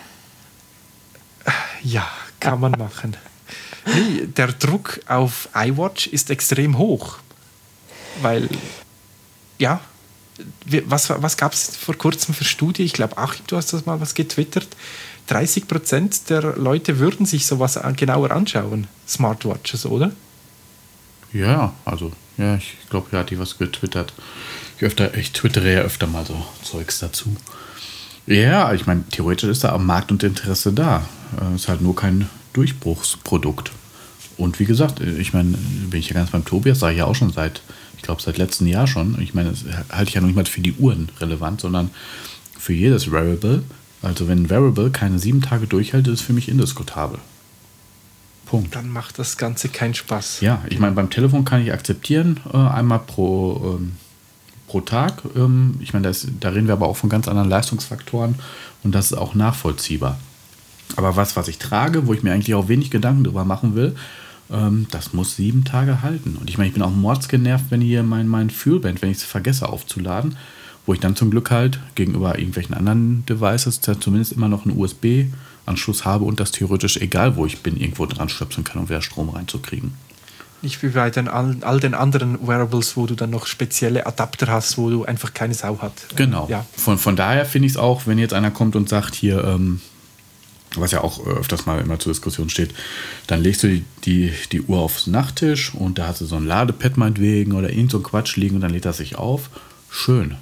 Ja, kann man machen. Nee, der Druck auf iWatch ist extrem hoch. Weil, ja, was gab es vor kurzem für Studie? Ich glaube, Achim, du hast das mal was getwittert. 30% der Leute würden sich sowas genauer anschauen, Smartwatches, oder? Ja, also, ja, ich glaube, hier hat die was getwittert. Ich twittere ja öfter mal so Zeugs dazu. Ja, ich meine, theoretisch ist da am Markt und Interesse da. Ist halt nur kein Durchbruchsprodukt. Und wie gesagt, ich meine, bin ich ja ganz beim Tobias, sage ich ja auch schon seit letztem Jahr schon. Ich meine, das halte ich ja noch nicht mal für die Uhren relevant, sondern für jedes Wearable. Also wenn ein Wearable keine 7 Tage durchhält, ist es für mich indiskutabel. Punkt. Dann macht das Ganze keinen Spaß. Ja, ich meine, beim Telefon kann ich akzeptieren, einmal pro Tag. Ich meine, da reden wir aber auch von ganz anderen Leistungsfaktoren und das ist auch nachvollziehbar. Aber was ich trage, wo ich mir eigentlich auch wenig Gedanken drüber machen will, das muss 7 Tage halten. Und ich meine, ich bin auch mordsgenervt, wenn hier mein Fuelband, wenn ich es vergesse aufzuladen, wo ich dann zum Glück halt gegenüber irgendwelchen anderen Devices zumindest immer noch einen USB-Anschluss habe und das theoretisch, egal wo ich bin, irgendwo dran stöpseln kann, um wieder Strom reinzukriegen. Nicht wie bei all den anderen Wearables, wo du dann noch spezielle Adapter hast, wo du einfach keine Sau hast. Genau. Ja. Von daher finde ich es auch, wenn jetzt einer kommt und sagt, hier, was ja auch öfters mal immer zur Diskussion steht, dann legst du die Uhr aufs Nachttisch und da hast du so ein Ladepad meinetwegen oder irgend so ein Quatsch liegen und dann lädt das sich auf. Schön,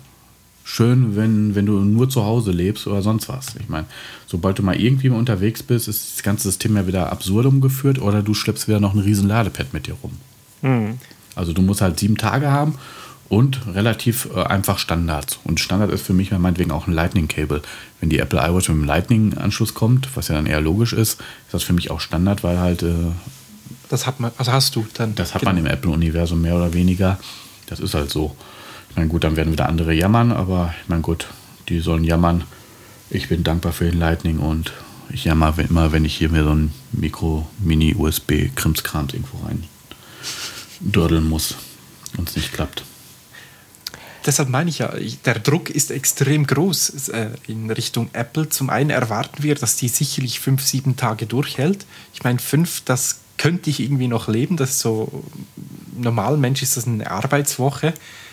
wenn du nur zu Hause lebst oder sonst was. Ich meine, sobald du mal irgendwie mal unterwegs bist, ist das ganze System ja wieder absurdum geführt oder du schleppst wieder noch ein riesen Ladepad mit dir rum. Mhm. Also du musst halt 7 Tage haben und relativ einfach Standards. Und Standard ist für mich meinetwegen auch ein Lightning-Cable. Wenn die Apple iWatch mit dem Lightning-Anschluss kommt, was ja dann eher logisch ist das für mich auch Standard, weil halt... das hat man, also hast du dann... Das hat man im Apple-Universum mehr oder weniger. Das ist halt so. Ich meine, gut, dann werden wieder andere jammern, aber ich meine, gut, die sollen jammern. Ich bin dankbar für den Lightning und ich jammer immer, wenn ich hier mir so ein Mini-USB-Krimskrams irgendwo rein dördeln muss und es nicht klappt. Deshalb meine ich ja, der Druck ist extrem groß in Richtung Apple. Zum einen erwarten wir, dass die sicherlich 5-7 Tage durchhält. Ich meine, 5, das könnte ich irgendwie noch leben. Das ist so, normal Mensch ist das eine Arbeitswoche.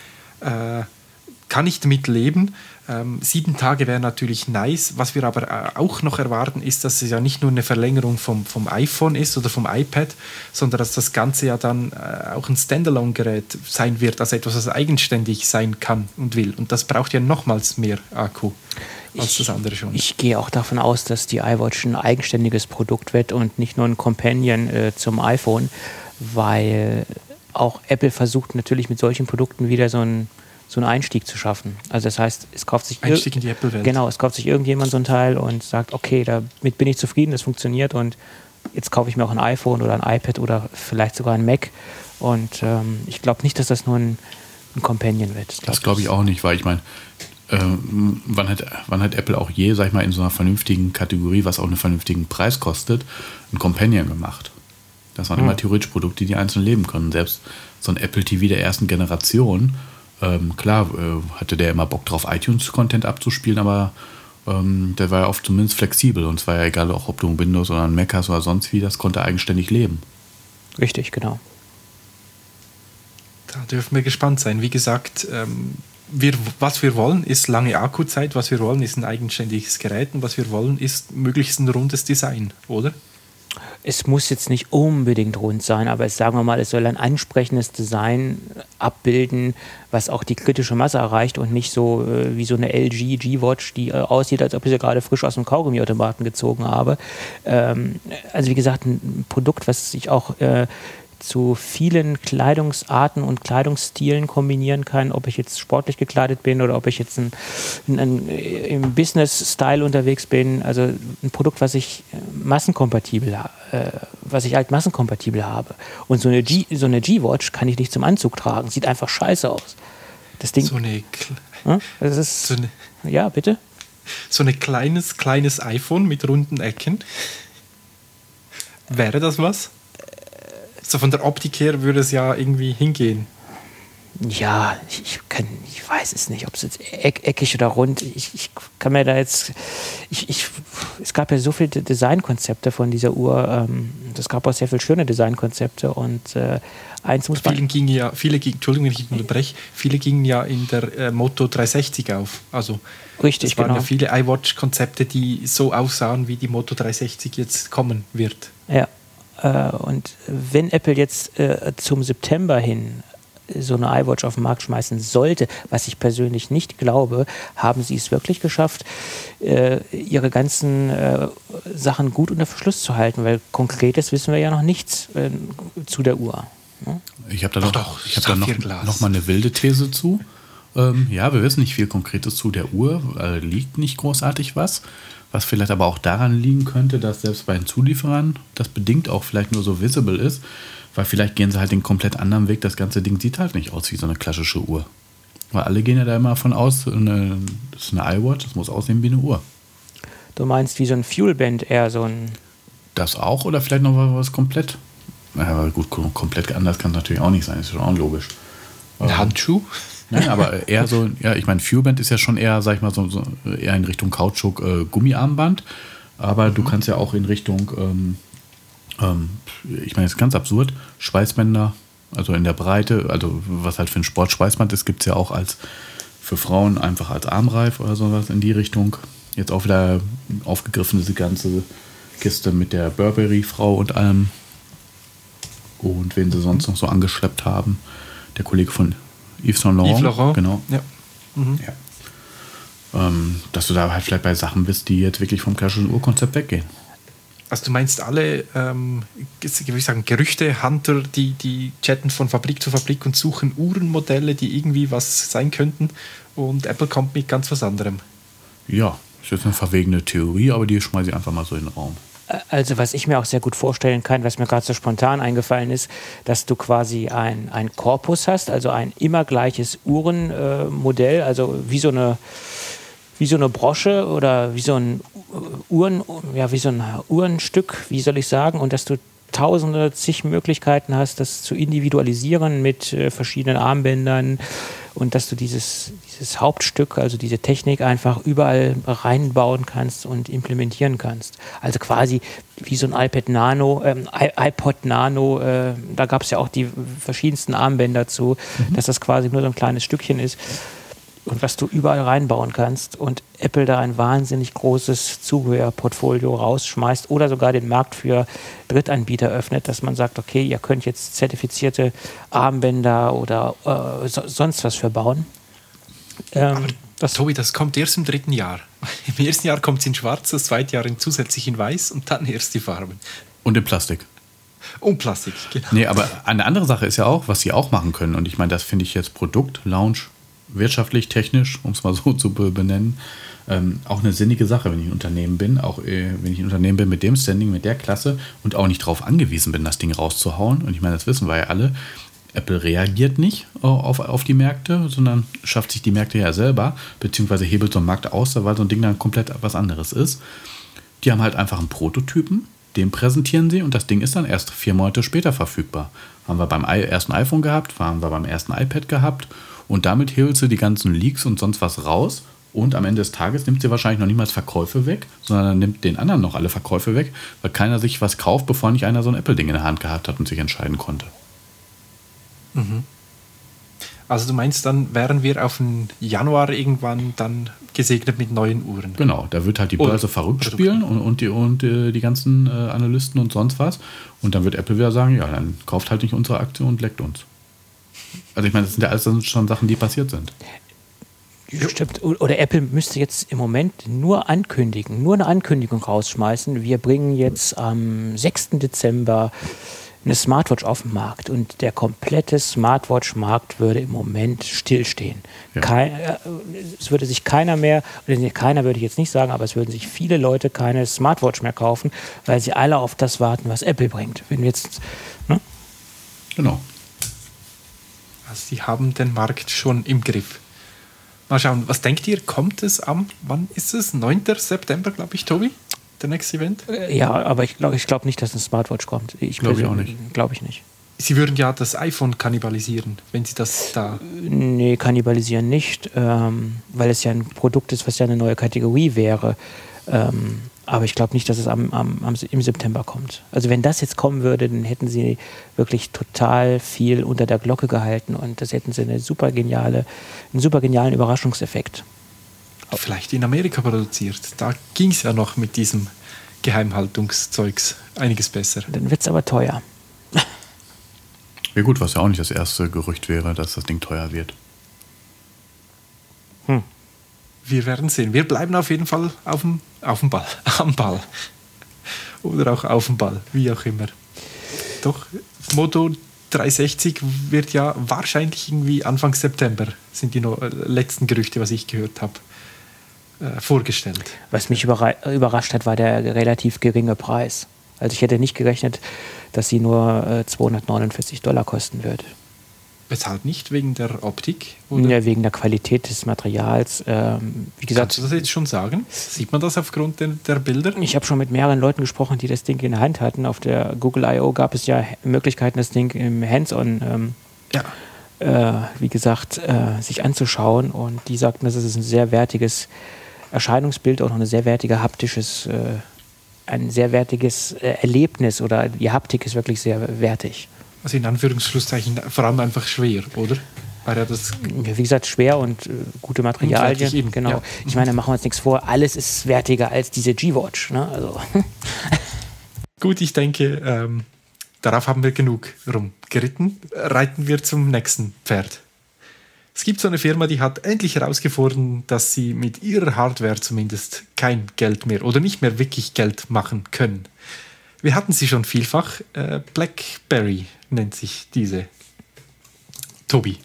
Kann ich damit leben. 7 Tage wäre natürlich nice. Was wir aber auch noch erwarten, ist, dass es ja nicht nur eine Verlängerung vom iPhone ist oder vom iPad, sondern dass das Ganze ja dann auch ein Standalone-Gerät sein wird, also etwas, das eigenständig sein kann und will. Und das braucht ja nochmals mehr Akku als das andere schon. Ich gehe auch davon aus, dass die iWatch ein eigenständiges Produkt wird und nicht nur ein Companion zum iPhone, weil auch Apple versucht natürlich mit solchen Produkten wieder so einen Einstieg zu schaffen. Also das heißt, es kauft sich Einstieg in die Apple-Welt. Genau, es kauft sich irgendjemand so ein Teil und sagt, okay, damit bin ich zufrieden, das funktioniert und jetzt kaufe ich mir auch ein iPhone oder ein iPad oder vielleicht sogar ein Mac und ich glaube nicht, dass das nur ein Companion wird. Das glaube ich auch nicht, weil ich meine, wann hat Apple auch je, sag ich mal, in so einer vernünftigen Kategorie, was auch einen vernünftigen Preis kostet, ein Companion gemacht? Das waren immer theoretisch Produkte, die einzeln leben können. Selbst so ein Apple TV der ersten Generation, klar, hatte der immer Bock drauf, iTunes-Content abzuspielen, aber der war ja oft zumindest flexibel und es war ja egal, auch ob du ein Windows oder ein Mac hast oder sonst wie, das konnte eigenständig leben. Richtig, genau. Da dürfen wir gespannt sein. Wie gesagt, was wir wollen, ist lange Akkuzeit, was wir wollen, ist ein eigenständiges Gerät und was wir wollen, ist möglichst ein rundes Design, oder? Es muss jetzt nicht unbedingt rund sein, aber sagen wir mal, es soll ein ansprechendes Design abbilden, was auch die kritische Masse erreicht und nicht so wie so eine LG G-Watch, die aussieht, als ob ich sie gerade frisch aus dem Kaugummiautomaten gezogen habe. Also wie gesagt, ein Produkt, was sich auch zu vielen Kleidungsarten und Kleidungsstilen kombinieren kann, ob ich jetzt sportlich gekleidet bin oder ob ich jetzt im Business-Style unterwegs bin. Also ein Produkt, was ich massenkompatibel habe. Und so eine G-Watch kann ich nicht zum Anzug tragen. Sieht einfach scheiße aus. Das Ding. Ja, bitte? So ein kleines iPhone mit runden Ecken. Wäre das was? So von der Optik her würde es ja irgendwie hingehen. Ja, ich weiß es nicht, ob es jetzt eckig oder rund. Ich kann mir da jetzt. Es gab ja so viele Designkonzepte von dieser Uhr. Es gab auch sehr viele schöne Designkonzepte und eins muss man. Entschuldigung, wenn ich unterbreche. Viele gingen ja in der Moto 360 auf. Also richtig, es waren genau. ja viele iWatch-Konzepte, die so aussahen, wie die Moto 360 jetzt kommen wird. Ja. Und wenn Apple jetzt zum September hin so eine iWatch auf den Markt schmeißen sollte, was ich persönlich nicht glaube, haben sie es wirklich geschafft, ihre ganzen Sachen gut unter Verschluss zu halten, weil Konkretes wissen wir ja noch nichts zu der Uhr. Ne? Ich habe da noch mal eine wilde These zu. Ja, wir wissen nicht viel Konkretes zu der Uhr, liegt nicht großartig was vielleicht aber auch daran liegen könnte, dass selbst bei den Zulieferern das bedingt auch vielleicht nur so visible ist, weil vielleicht gehen sie halt den komplett anderen Weg, das ganze Ding sieht halt nicht aus wie so eine klassische Uhr. Weil alle gehen ja da immer davon aus, das ist eine iWatch, das muss aussehen wie eine Uhr. Du meinst wie so ein Fuelband eher so ein... Das auch oder vielleicht noch was komplett? Ja, gut, komplett anders kann es natürlich auch nicht sein, ist schon auch logisch. Ein Handschuh? Nein, aber eher so, ja, ich meine, Fuelband ist ja schon eher, sag ich mal, so eher in Richtung Kautschuk, Gummiarmband, aber du kannst ja auch in Richtung, ich meine, das ist ganz absurd, Schweißbänder, also in der Breite, also was halt für ein Sportschweißband ist, gibt es ja auch für Frauen einfach als Armreif oder sowas in die Richtung. Jetzt auch wieder aufgegriffen, diese ganze Kiste mit der Burberry-Frau und allem und wen sie sonst noch so angeschleppt haben. Der Kollege von Yves Saint Laurent, genau. Ja. Ja. Dass du da halt vielleicht bei Sachen bist, die jetzt wirklich vom klassischen Uhrkonzept weggehen. Also du meinst alle, wie ich sagen, Gerüchte-Hunter, die chatten von Fabrik zu Fabrik und suchen Uhrenmodelle, die irgendwie was sein könnten und Apple kommt mit ganz was anderem. Ja, ist jetzt eine verwegene Theorie, aber die schmeiße ich einfach mal so in den Raum. Also was ich mir auch sehr gut vorstellen kann, was mir gerade so spontan eingefallen ist, dass du quasi ein Korpus hast, also ein immer gleiches Uhrenmodell, also wie so eine Brosche oder wie so ein Uhrenstück, wie soll ich sagen, und dass du zig Möglichkeiten hast, das zu individualisieren mit verschiedenen Armbändern und dass du dieses Hauptstück, also diese Technik einfach überall reinbauen kannst und implementieren kannst. Also quasi wie so ein iPod Nano, da gab es ja auch die verschiedensten Armbänder zu, dass das quasi nur so ein kleines Stückchen ist und was du überall reinbauen kannst und Apple da ein wahnsinnig großes Zubehörportfolio rausschmeißt oder sogar den Markt für Drittanbieter öffnet, dass man sagt, okay, ihr könnt jetzt zertifizierte Armbänder oder sonst was verbauen. Aber Tobi, das kommt erst im 3. Jahr. Im ersten Jahr kommt es in schwarz, das zweite Jahr zusätzlich in weiß und dann erst die Farben. Und in Plastik. Und Plastik, genau. Nee, aber eine andere Sache ist ja auch, was sie auch machen können und ich meine, das finde ich jetzt Produkt, Launch, wirtschaftlich, technisch, um es mal so zu benennen, auch eine sinnige Sache, wenn ich ein Unternehmen bin, auch wenn ich ein Unternehmen bin mit dem Standing, mit der Klasse und auch nicht darauf angewiesen bin, das Ding rauszuhauen. Und ich meine, das wissen wir ja alle, Apple reagiert nicht auf die Märkte, sondern schafft sich die Märkte ja selber, beziehungsweise hebelt so einen Markt aus, weil so ein Ding dann komplett was anderes ist. Die haben halt einfach einen Prototypen, den präsentieren sie und das Ding ist dann erst 4 Monate später verfügbar. Haben wir beim ersten iPhone gehabt, haben wir beim ersten iPad gehabt. Und damit hebelt sie die ganzen Leaks und sonst was raus. Und am Ende des Tages nimmt sie wahrscheinlich noch niemals Verkäufe weg, sondern nimmt den anderen noch alle Verkäufe weg, weil keiner sich was kauft, bevor nicht einer so ein Apple-Ding in der Hand gehabt hat und sich entscheiden konnte. Mhm. Also du meinst, dann wären wir auf den Januar irgendwann dann gesegnet mit neuen Uhren? Genau, da wird halt die Börse verrückt spielen und die ganzen Analysten und sonst was. Und dann wird Apple wieder sagen, ja, dann kauft halt nicht unsere Aktie und leckt uns. Also ich meine, das sind ja alles schon Sachen, die passiert sind. Stimmt. Oder Apple müsste jetzt im Moment nur eine Ankündigung rausschmeißen. Wir bringen jetzt am 6. Dezember eine Smartwatch auf den Markt und der komplette Smartwatch-Markt würde im Moment stillstehen. Ja. Es würde sich keiner würde ich jetzt nicht sagen, aber es würden sich viele Leute keine Smartwatch mehr kaufen, weil sie alle auf das warten, was Apple bringt. Wenn wir jetzt, ne? Genau. Also die haben den Markt schon im Griff. Mal schauen, was denkt ihr, kommt es wann ist es? 9. September, glaube ich, Tobi? Der nächste Event? Ja, aber ich glaube nicht, dass eine Smartwatch kommt. Glaube ich auch nicht. Glaube ich nicht. Sie würden ja das iPhone kannibalisieren, wenn Sie das da... Nee, kannibalisieren nicht, weil es ja ein Produkt ist, was ja eine neue Kategorie wäre. Aber ich glaube nicht, dass es im September kommt. Also wenn das jetzt kommen würde, dann hätten sie wirklich total viel unter der Glocke gehalten und das hätten sie einen super genialen Überraschungseffekt. Vielleicht in Amerika produziert. Da ging es ja noch mit diesem Geheimhaltungszeugs einiges besser. Dann wird es aber teuer. Ja gut, was ja auch nicht das erste Gerücht wäre, dass das Ding teuer wird. Wir werden sehen. Wir bleiben auf jeden Fall am Ball. Oder auch auf dem Ball, wie auch immer. Doch, Moto 360 wird ja wahrscheinlich irgendwie Anfang September, sind die letzten Gerüchte, was ich gehört habe, vorgestellt. Was mich überrascht hat, war der relativ geringe Preis. Also ich hätte nicht gerechnet, dass sie nur $249 kosten wird. Weshalb nicht? Wegen der Optik? Oder? Ja, wegen der Qualität des Materials. Wie gesagt, kannst du das jetzt schon sagen? Sieht man das aufgrund der Bilder? Ich habe schon mit mehreren Leuten gesprochen, die das Ding in der Hand hatten. Auf der Google I.O. gab es ja Möglichkeiten, das Ding im Hands-on wie gesagt, sich anzuschauen. Und die sagten, das ist ein sehr wertiges Erscheinungsbild, auch noch ein sehr wertiges Erlebnis, oder die Haptik ist wirklich sehr wertig. Also in Anführungszeichen vor allem einfach schwer, oder? War ja das wie gesagt, schwer und gute Materialien. Eben, genau. Ja. Ich meine, machen wir uns nichts vor, alles ist wertiger als diese G-Watch. Ne? Also. Gut, ich denke, darauf haben wir genug rumgeritten. Reiten wir zum nächsten Pferd. Es gibt so eine Firma, die hat endlich herausgefunden, dass sie mit ihrer Hardware zumindest kein Geld mehr oder nicht mehr wirklich Geld machen können. Wir hatten sie schon vielfach. BlackBerry nennt sich diese. Tobi.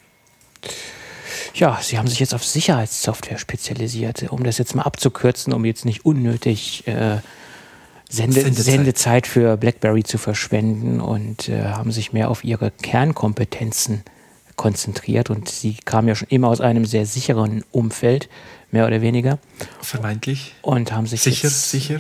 Ja, sie haben sich jetzt auf Sicherheitssoftware spezialisiert, um das jetzt mal abzukürzen, um jetzt nicht unnötig Sendezeit für BlackBerry zu verschwenden, und haben sich mehr auf ihre Kernkompetenzen konzentriert, und sie kamen ja schon immer aus einem sehr sicheren Umfeld, mehr oder weniger. Vermeintlich. Und haben sich sicher.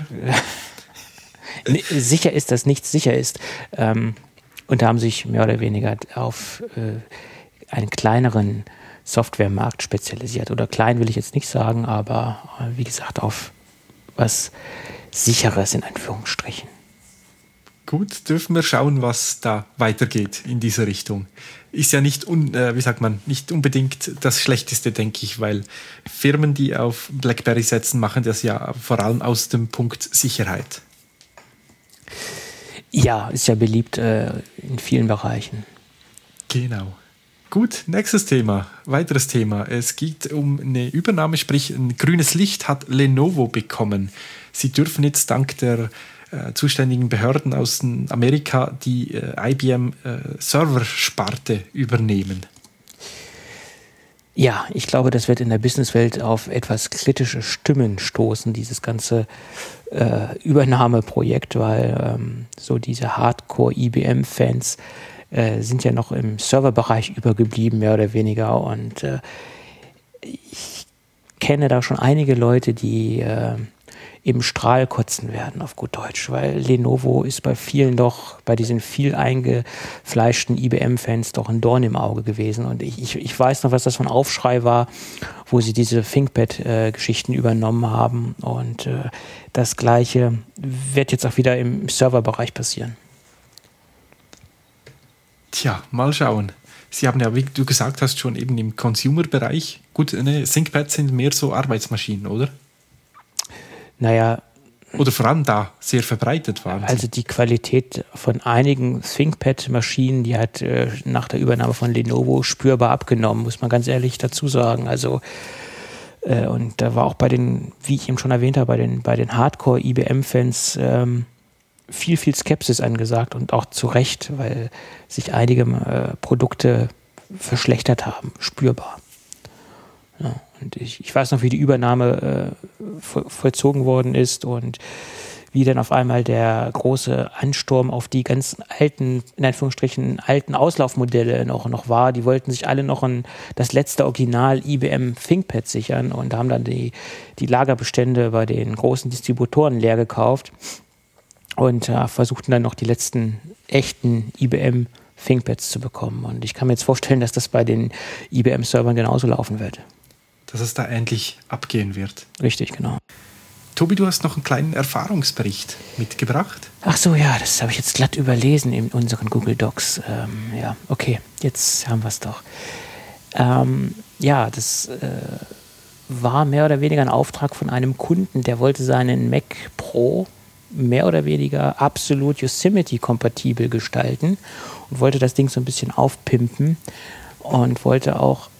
Sicher ist, dass nichts sicher ist. Und haben sich mehr oder weniger auf einen kleineren Softwaremarkt spezialisiert. Oder klein will ich jetzt nicht sagen, aber wie gesagt, auf was Sicheres in Anführungsstrichen. Gut, dürfen wir schauen, was da weitergeht in dieser Richtung. Ist ja nicht unbedingt das Schlechteste, denke ich, weil Firmen, die auf BlackBerry setzen, machen das ja vor allem aus dem Punkt Sicherheit. Ja, ist ja beliebt in vielen Bereichen. Genau. Gut, nächstes Thema, weiteres Thema. Es geht um eine Übernahme, sprich ein grünes Licht hat Lenovo bekommen. Sie dürfen jetzt dank der zuständigen Behörden aus Amerika die IBM Serversparte übernehmen. Ja, ich glaube, das wird in der Businesswelt auf etwas kritische Stimmen stoßen, dieses ganze Übernahmeprojekt, weil so diese Hardcore-IBM-Fans sind ja noch im Serverbereich übergeblieben, mehr oder weniger. Und ich kenne da schon einige Leute, die im Strahl kotzen werden, auf gut Deutsch, weil Lenovo ist bei vielen doch, bei diesen viel eingefleischten IBM-Fans doch ein Dorn im Auge gewesen. Und ich weiß noch, was das für ein Aufschrei war, wo sie diese ThinkPad-Geschichten übernommen haben. Und das Gleiche wird jetzt auch wieder im Serverbereich passieren. Tja, mal schauen. Sie haben ja, wie du gesagt hast, schon eben im Consumer-Bereich, gut, ThinkPads sind mehr so Arbeitsmaschinen, oder? Naja. Oder vor allem da sehr verbreitet waren. Also die Qualität von einigen ThinkPad-Maschinen, die hat nach der Übernahme von Lenovo spürbar abgenommen, muss man ganz ehrlich dazu sagen. Also und da war auch bei den, wie ich eben schon erwähnt habe, bei den Hardcore-IBM-Fans viel Skepsis angesagt, und auch zu Recht, weil sich einige Produkte verschlechtert haben, spürbar. Ja, und ich weiß noch, wie die Übernahme vollzogen worden ist und wie dann auf einmal der große Ansturm auf die ganzen alten, in Anführungsstrichen, alten Auslaufmodelle noch war. Die wollten sich alle noch das letzte Original IBM ThinkPad sichern und haben dann die Lagerbestände bei den großen Distributoren leer gekauft und versuchten dann noch die letzten echten IBM ThinkPads zu bekommen. Und ich kann mir jetzt vorstellen, dass das bei den IBM-Servern genauso laufen wird. Dass es da ähnlich abgehen wird. Richtig, genau. Tobi, du hast noch einen kleinen Erfahrungsbericht mitgebracht. Ach so, ja, das habe ich jetzt glatt überlesen in unseren Google Docs. Ja, okay, jetzt haben wir es doch. Ja, das war mehr oder weniger ein Auftrag von einem Kunden, der wollte seinen Mac Pro mehr oder weniger absolut Yosemite-kompatibel gestalten und wollte das Ding so ein bisschen aufpimpen und wollte auch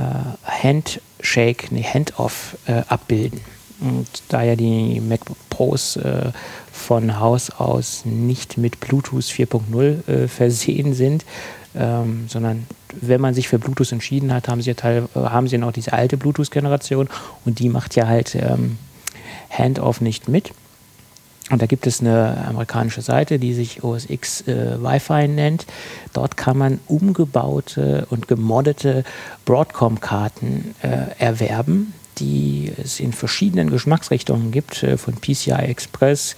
Handoff abbilden. Und da ja die Mac Pros von Haus aus nicht mit Bluetooth 4.0 versehen sind, sondern wenn man sich für Bluetooth entschieden hat, haben sie noch diese alte Bluetooth-Generation und die macht ja halt Handoff nicht mit. Und da gibt es eine amerikanische Seite, die sich OS X Wi-Fi nennt. Dort kann man umgebaute und gemoddete Broadcom-Karten erwerben, die es in verschiedenen Geschmacksrichtungen gibt, von PCI Express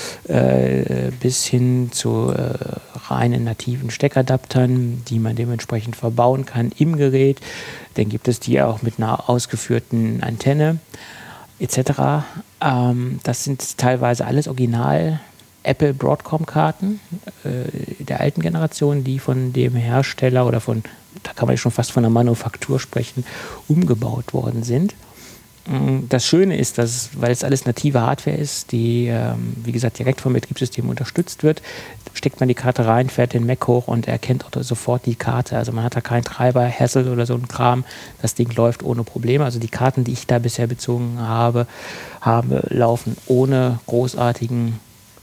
bis hin zu reinen nativen Steckadaptern, die man dementsprechend verbauen kann im Gerät. Dann gibt es die auch mit einer ausgeführten Antenne etc. Das sind teilweise alles original Apple Broadcom-Karten der alten Generation, die von dem Hersteller oder da kann man schon fast von der Manufaktur sprechen, umgebaut worden sind. Das Schöne ist, weil es alles native Hardware ist, die, wie gesagt, direkt vom Betriebssystem unterstützt wird, steckt man die Karte rein, fährt den Mac hoch und erkennt auch sofort die Karte. Also man hat da keinen Treiber, Hassel oder so ein Kram. Das Ding läuft ohne Probleme. Also die Karten, die ich da bisher bezogen habe, laufen ohne großartigen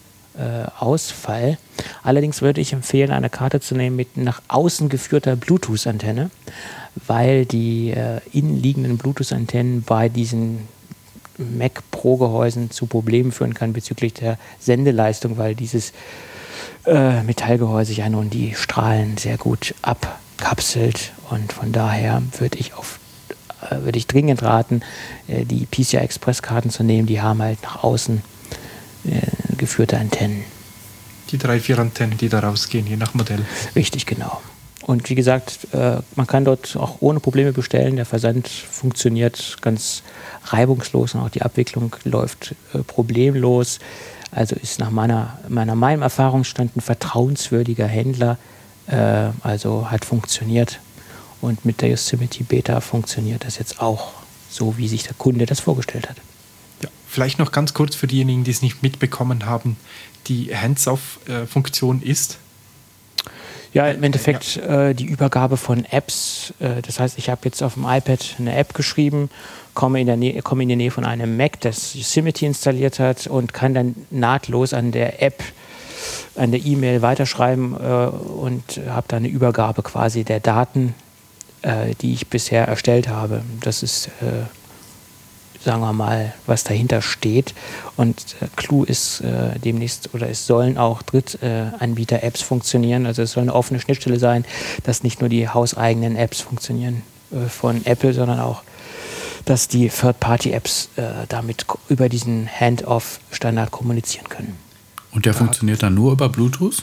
Ausfall. Allerdings würde ich empfehlen, eine Karte zu nehmen mit nach außen geführter Bluetooth-Antenne, weil die innenliegenden Bluetooth-Antennen bei diesen Mac Pro-Gehäusen zu Problemen führen kann bezüglich der Sendeleistung, weil dieses Metallgehäuse ja nun die Strahlen sehr gut abkapselt und von daher würde ich dringend raten, die PCI Express Karten zu nehmen, die haben halt nach außen geführte Antennen. Die 3-4 Antennen, die da rausgehen, je nach Modell. Richtig, genau. Und wie gesagt, man kann dort auch ohne Probleme bestellen. Der Versand funktioniert ganz reibungslos und auch die Abwicklung läuft problemlos. Also ist nach meinem Erfahrungsstand ein vertrauenswürdiger Händler. Also hat funktioniert. Und mit der Yosemite Beta funktioniert das jetzt auch so, wie sich der Kunde das vorgestellt hat. Ja, vielleicht noch ganz kurz für diejenigen, die es nicht mitbekommen haben, die Hands-off-Funktion ist? Ja, im Endeffekt die Übergabe von Apps. Das heißt, ich habe jetzt auf dem iPad eine App geschrieben, komme in die Nähe von einem Mac, das Yosemite installiert hat und kann dann nahtlos an der App, an der E-Mail weiterschreiben und habe dann eine Übergabe quasi der Daten, die ich bisher erstellt habe. Das ist sagen wir mal, was dahinter steht. Und Clou ist demnächst, oder es sollen auch Drittanbieter-Apps funktionieren. Also es soll eine offene Schnittstelle sein, dass nicht nur die hauseigenen Apps funktionieren von Apple, sondern auch, dass die Third-Party-Apps damit über diesen Handoff-Standard kommunizieren können. Und der funktioniert dann nur über Bluetooth?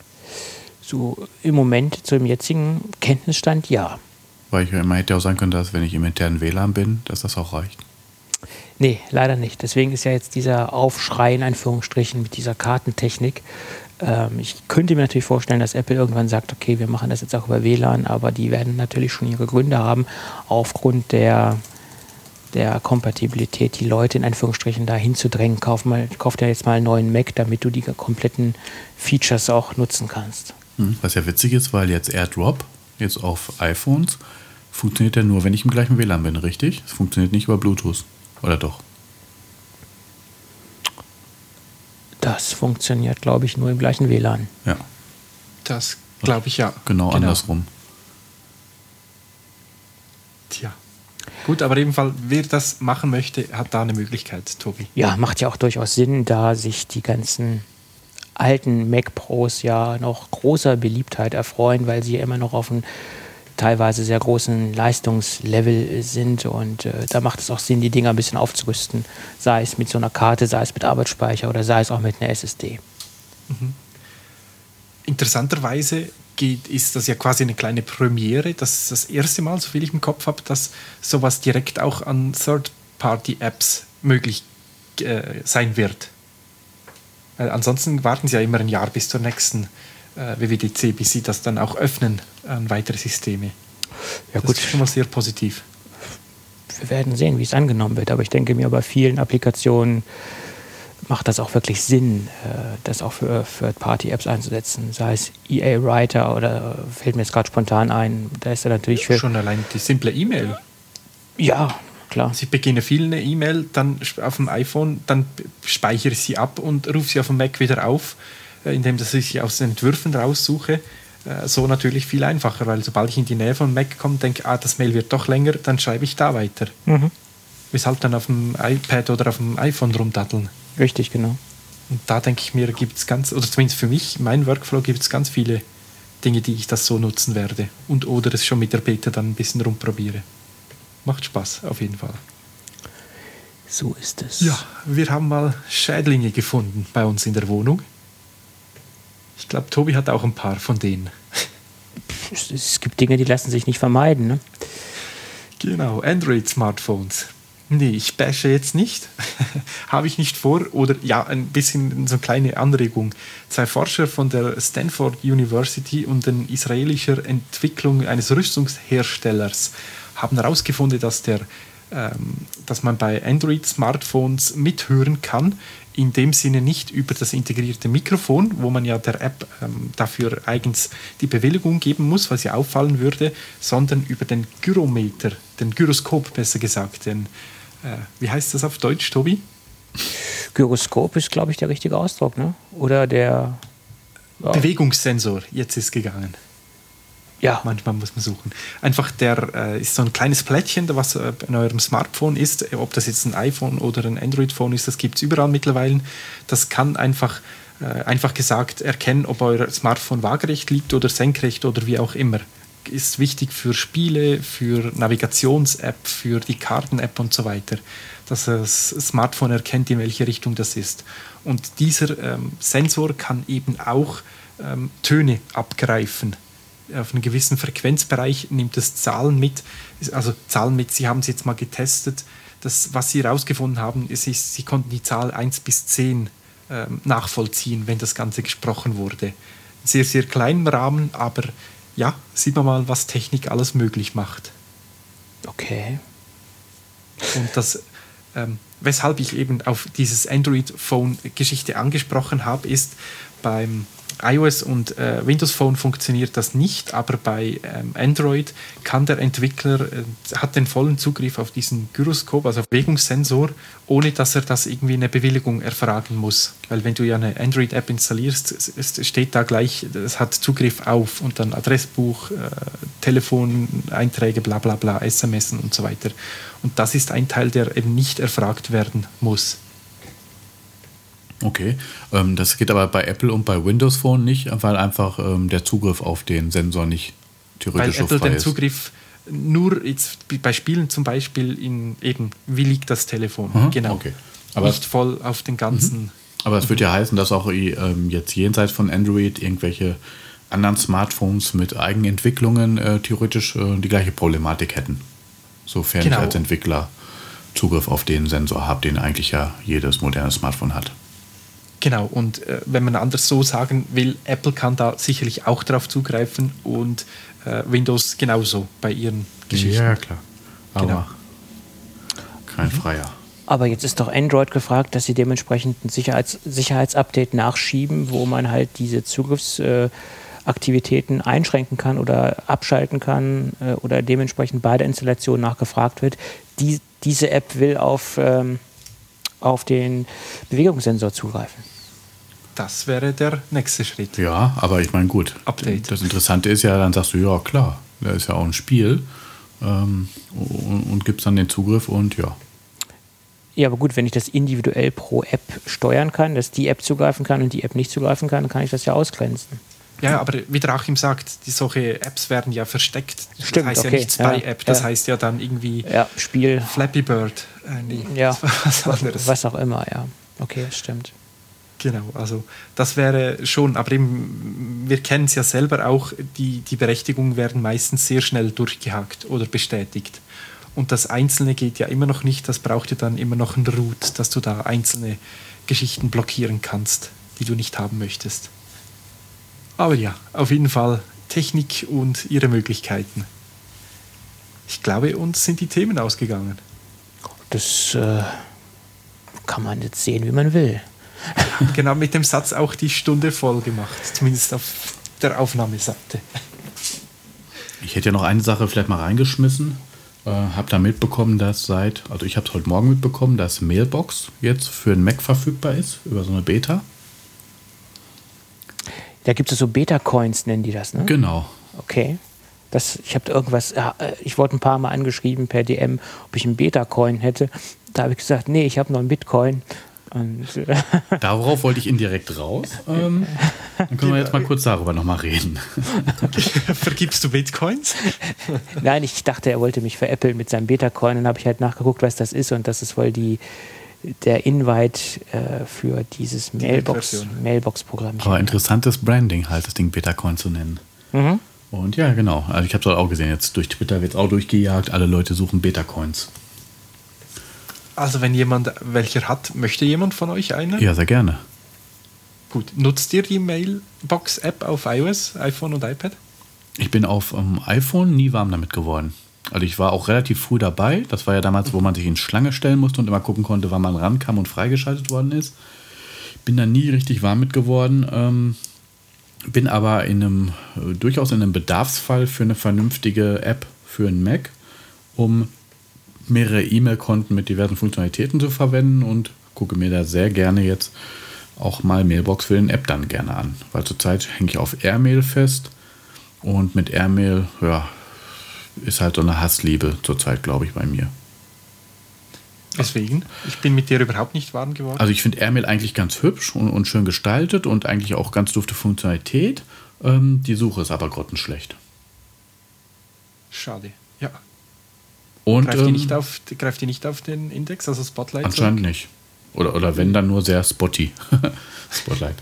So im Moment, zum jetzigen Kenntnisstand, ja. Weil man hätte ja auch sagen können, dass wenn ich im internen WLAN bin, dass das auch reicht. Nee, leider nicht. Deswegen ist ja jetzt dieser Aufschrei in Anführungsstrichen mit dieser Kartentechnik. Ich könnte mir natürlich vorstellen, dass Apple irgendwann sagt, okay, wir machen das jetzt auch über WLAN, aber die werden natürlich schon ihre Gründe haben, aufgrund der Kompatibilität, die Leute in Anführungsstrichen da hinzudrängen. Kauf ja jetzt mal einen neuen Mac, damit du die kompletten Features auch nutzen kannst. Was ja witzig ist, weil jetzt AirDrop, jetzt auf iPhones, funktioniert ja nur, wenn ich im gleichen WLAN bin, richtig? Es funktioniert nicht über Bluetooth. Oder doch? Das funktioniert, glaube ich, nur im gleichen WLAN. Ja. Das glaube ich ja. Genau andersrum. Tja. Gut, aber in jedem Fall, wer das machen möchte, hat da eine Möglichkeit, Tobi. Ja, macht ja auch durchaus Sinn, da sich die ganzen alten Mac Pros ja noch großer Beliebtheit erfreuen, weil sie ja immer noch auf einem teilweise sehr großen Leistungslevel sind und da macht es auch Sinn, die Dinger ein bisschen aufzurüsten, sei es mit so einer Karte, sei es mit Arbeitsspeicher oder sei es auch mit einer SSD. Mhm. Interessanterweise ist das ja quasi eine kleine Premiere, das ist das erste Mal, so viel ich im Kopf habe, dass sowas direkt auch an Third-Party-Apps möglich sein wird. Ansonsten warten sie ja immer ein Jahr bis zur nächsten WWDC, bis sie das dann auch öffnen an weitere Systeme. Ja, das ist schon mal sehr positiv. Wir werden sehen, wie es angenommen wird, aber ich denke mir, bei vielen Applikationen macht das auch wirklich Sinn, das auch für Third-Party-Apps einzusetzen, sei es EA Writer oder fällt mir jetzt gerade spontan ein, da ist er natürlich für... Schon allein die simple E-Mail. Ja, klar. Also ich beginne viel eine E-Mail, dann auf dem iPhone, dann speichere ich sie ab und rufe sie auf dem Mac wieder auf, indem ich sie aus den Entwürfen raussuche. So natürlich viel einfacher, weil sobald ich in die Nähe vom Mac komme, denke, das Mail wird doch länger, dann schreibe ich da weiter. Weshalb dann auf dem iPad oder auf dem iPhone rumdatteln. Richtig, genau. Und da denke ich mir, gibt es oder zumindest für mich, mein Workflow, gibt es ganz viele Dinge, die ich das so nutzen werde. Oder es schon mit der Beta dann ein bisschen rumprobiere. Macht Spaß, auf jeden Fall. So ist es. Ja, wir haben mal Schädlinge gefunden bei uns in der Wohnung. Ich glaube, Tobi hat auch ein paar von denen. Es gibt Dinge, die lassen sich nicht vermeiden, ne? Genau, Android-Smartphones. Nee, ich bashe jetzt nicht. Habe ich nicht vor. Oder ja, ein bisschen so eine kleine Anregung. 2 Forscher von der Stanford University und den israelischer Entwicklung eines Rüstungsherstellers haben herausgefunden, dass man bei Android-Smartphones mithören kann, in dem Sinne nicht über das integrierte Mikrofon, wo man ja der App dafür eigens die Bewilligung geben muss, was ja auffallen würde, sondern über den Gyrometer, den Gyroskop besser gesagt. Wie heißt das auf Deutsch, Tobi? Gyroskop ist, glaube ich, der richtige Ausdruck, ne? Oder der... Bewegungssensor, jetzt ist gegangen. Ja. Manchmal muss man suchen. Einfach der ist so ein kleines Plättchen, was in eurem Smartphone ist. Ob das jetzt ein iPhone oder ein Android-Phone ist, das gibt es überall mittlerweile. Das kann einfach gesagt erkennen, ob euer Smartphone waagerecht liegt oder senkrecht oder wie auch immer. Ist wichtig für Spiele, für Navigations-App, für die Karten-App und so weiter, dass das Smartphone erkennt, in welche Richtung das ist. Und dieser Sensor kann eben auch Töne abgreifen. Auf einem gewissen Frequenzbereich nimmt es Zahlen mit. Sie haben es jetzt mal getestet. Was sie herausgefunden haben, sie konnten die Zahl 1 bis 10 nachvollziehen, wenn das Ganze gesprochen wurde. In sehr, sehr kleinem Rahmen, aber ja, sieht man mal, was Technik alles möglich macht. Okay. Und weshalb ich eben auf dieses Android-Phone-Geschichte angesprochen habe, ist, beim iOS und Windows Phone funktioniert das nicht, aber bei Android kann der Entwickler hat den vollen Zugriff auf diesen Gyroskop, also Bewegungssensor, ohne dass er das irgendwie eine Bewilligung erfragen muss. Weil wenn du ja eine Android-App installierst, es steht da gleich, es hat Zugriff auf und dann Adressbuch, Telefoneinträge, bla bla bla, SMS und so weiter. Und das ist ein Teil, der eben nicht erfragt werden muss. Okay, das geht aber bei Apple und bei Windows Phone nicht, weil einfach der Zugriff auf den Sensor nicht theoretisch so frei ist. Weil Apple den Zugriff nur jetzt bei Spielen zum Beispiel in eben, wie liegt das Telefon, genau, okay. Aber nicht voll auf den ganzen... Aber es würde ja heißen, dass auch jetzt jenseits von Android irgendwelche anderen Smartphones mit Eigenentwicklungen theoretisch die gleiche Problematik hätten. Sofern ich als Entwickler Zugriff auf den Sensor habe, den eigentlich ja jedes moderne Smartphone hat. Genau, und wenn man anders so sagen will, Apple kann da sicherlich auch drauf zugreifen und Windows genauso bei ihren Geschichten. Ja, klar. Aber kein Freier. Aber jetzt ist doch Android gefragt, dass sie dementsprechend ein Sicherheitsupdate nachschieben, wo man halt diese Zugriffsaktivitäten einschränken kann oder abschalten kann oder dementsprechend bei der Installation nachgefragt wird. Diese App will auf den Bewegungssensor zugreifen. Das wäre der nächste Schritt. Ja, aber ich meine, gut. Update. Das Interessante ist ja, dann sagst du, ja klar, da ist ja auch ein Spiel und gibst dann den Zugriff und ja. Ja, aber gut, wenn ich das individuell pro App steuern kann, dass die App zugreifen kann und die App nicht zugreifen kann, dann kann ich das ja ausgrenzen. Ja, aber wie der Achim sagt, solche Apps werden ja versteckt. Stimmt, das heißt ja nicht Spy-App, das heißt ja dann irgendwie Spiel. Flappy Bird. Was auch immer, ja. Okay, stimmt. Genau, also das wäre schon, aber eben, wir kennen es ja selber auch, die Berechtigungen werden meistens sehr schnell durchgehakt oder bestätigt. Und das Einzelne geht ja immer noch nicht, das braucht ja dann immer noch ein Root, dass du da einzelne Geschichten blockieren kannst, die du nicht haben möchtest. Aber ja, auf jeden Fall Technik und ihre Möglichkeiten. Ich glaube, uns sind die Themen ausgegangen. Das kann man jetzt sehen, wie man will. Genau, mit dem Satz auch die Stunde voll gemacht, zumindest auf der Aufnahmeseite. Ich hätte ja noch eine Sache vielleicht mal reingeschmissen. Habe da mitbekommen, dass also ich habe es heute Morgen mitbekommen, dass Mailbox jetzt für den Mac verfügbar ist, über so eine Beta. Da gibt es so Beta-Coins, nennen die das, ne? Genau. Okay. Ich habe irgendwas, ich wurde ein paar Mal angeschrieben per DM, ob ich einen Beta-Coin hätte. Da habe ich gesagt, nee, ich habe nur einen Bitcoin. Und, darauf wollte ich indirekt raus. Dann können wir jetzt mal kurz darüber nochmal reden. Vergibst du Bitcoins? Nein, ich dachte, er wollte mich veräppeln mit seinem Beta-Coin. Dann habe ich halt nachgeguckt, was das ist. Und das ist wohl der Invite für dieses Mailbox-Programm. Aber interessantes Branding halt, das Ding Beta-Coin zu nennen. Mhm. Und ja, genau. Also ich habe es auch gesehen. Jetzt durch Twitter wird es auch durchgejagt. Alle Leute suchen Beta-Coins. Also wenn jemand welcher hat, möchte jemand von euch einen? Ja, sehr gerne. Gut, nutzt ihr die Mailbox-App auf iOS, iPhone und iPad? Ich bin auf iPhone nie warm damit geworden. Also ich war auch relativ früh dabei. Das war ja damals, wo man sich in Schlange stellen musste und immer gucken konnte, wann man rankam und freigeschaltet worden ist. Bin da nie richtig warm mit geworden. Bin aber durchaus in einem Bedarfsfall für eine vernünftige App für einen Mac, um mehrere E-Mail-Konten mit diversen Funktionalitäten zu verwenden und gucke mir da sehr gerne jetzt auch mal Mailbox für den App dann gerne an. Weil zurzeit hänge ich auf Airmail fest und mit Airmail, ja, ist halt so eine Hassliebe zurzeit, glaube ich, bei mir. Deswegen? Ich bin mit dir überhaupt nicht warm geworden. Also ich finde Airmail eigentlich ganz hübsch und schön gestaltet und eigentlich auch ganz dufte Funktionalität. Die Suche ist aber grottenschlecht. Schade, ja. Und, greift die nicht auf den Index, also Spotlight? Anscheinend nicht. Oder wenn, dann nur sehr spotty. Spotlight.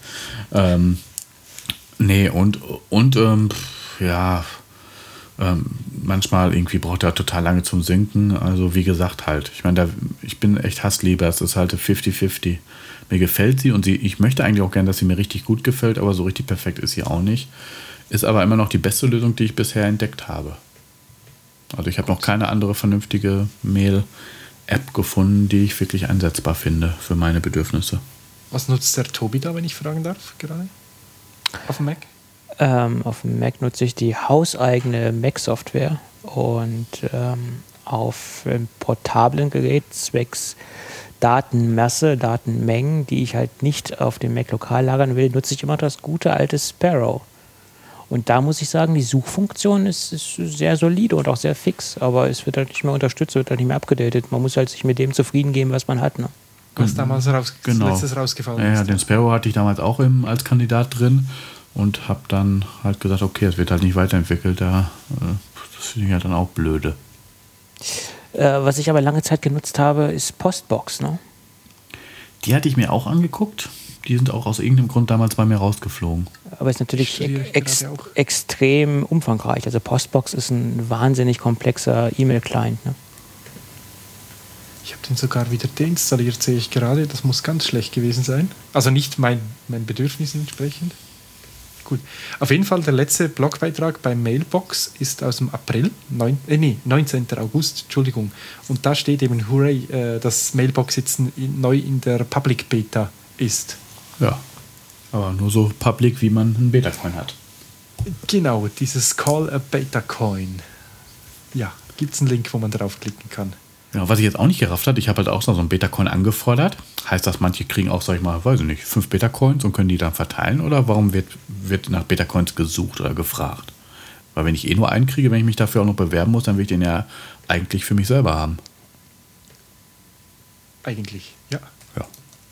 Manchmal irgendwie braucht er total lange zum Sinken. Also wie gesagt halt. Ich meine, ich bin echt Hassliebe. Es ist halt 50-50. Mir gefällt sie und ich möchte eigentlich auch gerne, dass sie mir richtig gut gefällt, aber so richtig perfekt ist sie auch nicht. Ist aber immer noch die beste Lösung, die ich bisher entdeckt habe. Also ich habe noch keine andere vernünftige Mail-App gefunden, die ich wirklich einsetzbar finde für meine Bedürfnisse. Was nutzt der Tobi da, wenn ich fragen darf, gerade? Auf dem Mac? Auf dem Mac nutze ich die hauseigene Mac-Software und auf einem portablen Gerät zwecks Datenmasse, Datenmengen, die ich halt nicht auf dem Mac lokal lagern will, nutze ich immer das gute alte Sparrow. Und da muss ich sagen, die Suchfunktion ist sehr solide und auch sehr fix, aber es wird halt nicht mehr unterstützt, wird halt nicht mehr abgedatet. Man muss halt sich mit dem zufrieden geben, was man hat. Ne? Was damals letztes rausgefallen ist. Ja, den Sparrow hatte ich damals auch als Kandidat drin und habe dann halt gesagt, okay, es wird halt nicht weiterentwickelt. Das finde ich halt dann auch blöde. Was ich aber lange Zeit genutzt habe, ist Postbox. Ne? Die hatte ich mir auch angeguckt. Die sind auch aus irgendeinem Grund damals bei mir rausgeflogen. Aber ist natürlich extrem umfangreich. Also Postbox ist ein wahnsinnig komplexer E-Mail-Client. Ne? Ich habe den sogar wieder deinstalliert, sehe ich gerade. Das muss ganz schlecht gewesen sein. Also nicht mein Bedürfnis entsprechend. Gut. Auf jeden Fall der letzte Blogbeitrag bei Mailbox ist aus dem April, 19. August, Entschuldigung. Und da steht eben, hooray, dass Mailbox jetzt neu in der Public Beta ist. Ja, aber nur so public, wie man einen Beta-Coin hat. Genau, dieses Call a Beta-Coin. Ja, gibt es einen Link, wo man draufklicken kann. Ja, was ich jetzt auch nicht gerafft habe, ich habe halt auch so einen Beta-Coin angefordert. Heißt das, manche kriegen auch, sag ich mal, weiß ich nicht, 5 Beta-Coins und können die dann verteilen? Oder warum wird nach Beta-Coins gesucht oder gefragt? Weil wenn ich nur einen kriege, wenn ich mich dafür auch noch bewerben muss, dann will ich den ja eigentlich für mich selber haben. Eigentlich, ja. Ja.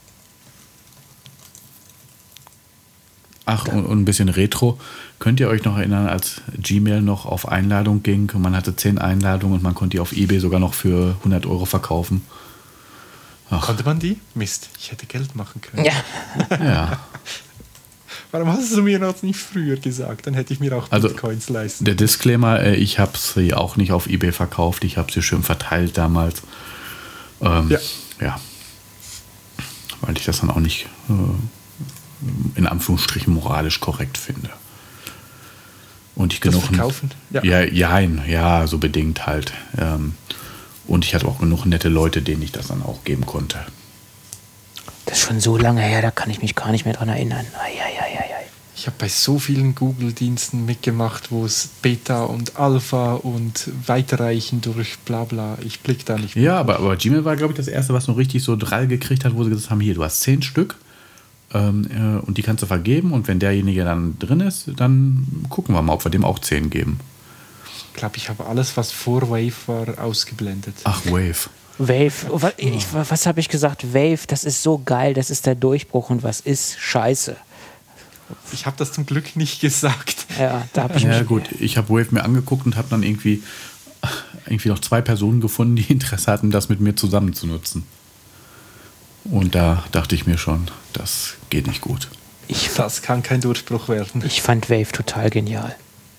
Ach, und ein bisschen Retro. Könnt ihr euch noch erinnern, als Gmail noch auf Einladung ging? Man hatte 10 Einladungen und man konnte die auf eBay sogar noch für 100 € verkaufen. Ach. Konnte man die? Mist, ich hätte Geld machen können. Ja. Warum hast du mir das nicht früher gesagt? Dann hätte ich mir auch Bitcoins leisten. Der Disclaimer, ich habe sie auch nicht auf eBay verkauft. Ich habe sie schön verteilt damals. Ja. Weil ich das dann auch nicht in Anführungsstrichen moralisch korrekt finde. Und ich genug verkaufen? Ja, so bedingt halt. Und ich hatte auch genug nette Leute, denen ich das dann auch geben konnte. Das ist schon so lange her, da kann ich mich gar nicht mehr dran erinnern. Ich habe bei so vielen Google-Diensten mitgemacht, wo es Beta und Alpha und Weiterreichen durch Blabla, ich blick da nicht mehr. Ja, aber Gmail war, glaube ich, das erste, was noch richtig so Drall gekriegt hat, wo sie gesagt haben, hier, du hast 10 Stück und die kannst du vergeben und wenn derjenige dann drin ist, dann gucken wir mal, ob wir dem auch 10 geben. Ich glaube, ich habe alles, was vor Wave war, ausgeblendet. Ach, Wave. Wave, was habe ich gesagt? Wave, das ist so geil, das ist der Durchbruch und was ist Scheiße. Ich habe das zum Glück nicht gesagt. Ja, da habe ich Ja gut, ich habe Wave mir angeguckt und habe dann irgendwie noch 2 Personen gefunden, die Interesse hatten, das mit mir zusammen zu nutzen. Und da dachte ich mir schon, das geht nicht gut. Das kann kein Durchbruch werden. Ich fand Wave total genial.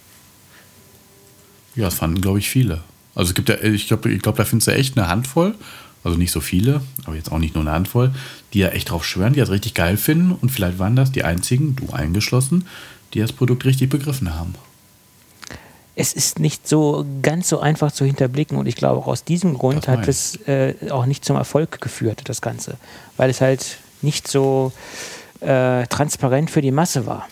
Ja, das fanden, glaube ich, viele. Also es gibt ja, ich glaube, da findest du echt eine Handvoll, also nicht so viele, aber jetzt auch nicht nur eine Handvoll, die ja echt drauf schwören, die das richtig geil finden und vielleicht waren das die einzigen, du eingeschlossen, die das Produkt richtig begriffen haben. Es ist nicht so ganz so einfach zu hinterblicken und ich glaube auch aus diesem Grund hat es auch nicht zum Erfolg geführt, das Ganze, weil es halt nicht so transparent für die Masse war.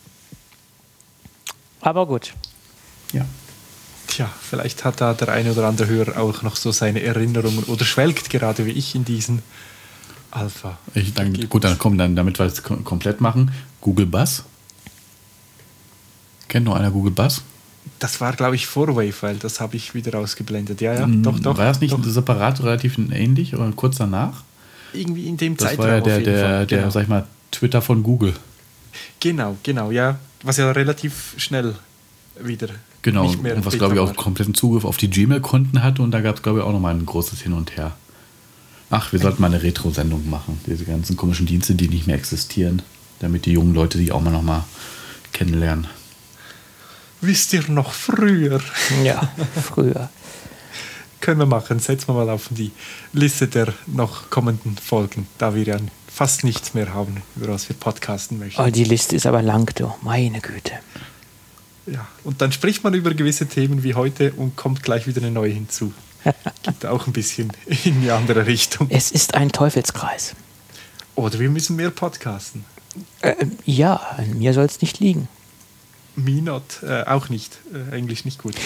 Aber gut. Ja. Tja, vielleicht hat da der eine oder andere Hörer auch noch so seine Erinnerungen oder schwelgt gerade wie ich in diesen Alpha. Damit wir es komplett machen, Google Buzz. Kennt noch einer Google Buzz? Das war, glaube ich, vor Wave, weil das habe ich wieder ausgeblendet. Ja, doch. War das nicht separat relativ ähnlich oder kurz danach? Irgendwie in dem das Zeitraum. Das war ja auf jeden Fall. der, sag ich mal, Twitter von Google. Genau, ja. Was ja relativ schnell wieder genau, nicht mehr und was, glaube ich, auch kompletten Zugriff auf die Gmail-Konten hatte und da gab es, glaube ich, auch nochmal ein großes Hin und Her. Ach, wir sollten mal eine Retro-Sendung machen. Diese ganzen komischen Dienste, die nicht mehr existieren, damit die jungen Leute die auch mal nochmal kennenlernen. Wisst ihr noch früher? Ja, früher. Können wir machen. Setzen wir mal auf die Liste der noch kommenden Folgen, da wir ja fast nichts mehr haben, über was wir podcasten möchten. Oh, die Liste ist aber lang, du. Meine Güte. Ja, und dann spricht man über gewisse Themen wie heute und kommt gleich wieder eine neue hinzu. Geht auch ein bisschen in eine andere Richtung. Es ist ein Teufelskreis. Oder wir müssen mehr podcasten. Ja, an mir soll es nicht liegen. Me not, auch nicht. Englisch nicht gut.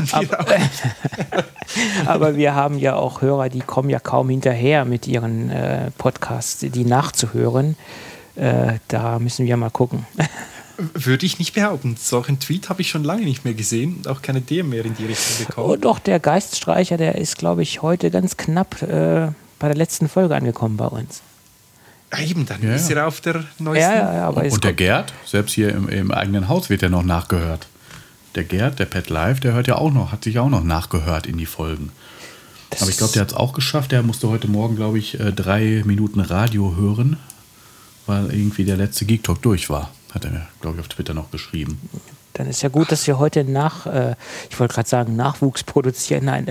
Aber wir haben ja auch Hörer, die kommen ja kaum hinterher mit ihren Podcasts, die nachzuhören. Da müssen wir mal gucken. Würde ich nicht behaupten. Solchen Tweet habe ich schon lange nicht mehr gesehen und auch keine DM mehr in die Richtung bekommen. Oh, doch, der Geiststreicher, der ist, glaube ich, heute ganz knapp bei der letzten Folge angekommen bei uns. Eben, dann ist er auf der neuesten. Ja, aber und der Gerd, selbst hier im eigenen Haus wird ja noch nachgehört. Der Gerd, der Pet Live, der hört ja auch noch, hat sich auch noch nachgehört in die Folgen. Aber ich glaube, der hat es auch geschafft. Der musste heute Morgen, glaube ich, 3 Minuten Radio hören, weil irgendwie der letzte Geek Talk durch war. Hat er mir, glaube ich, auf Twitter noch geschrieben. Dann ist ja gut, dass wir heute ich wollte gerade sagen, Nachwuchs produzieren. Nein,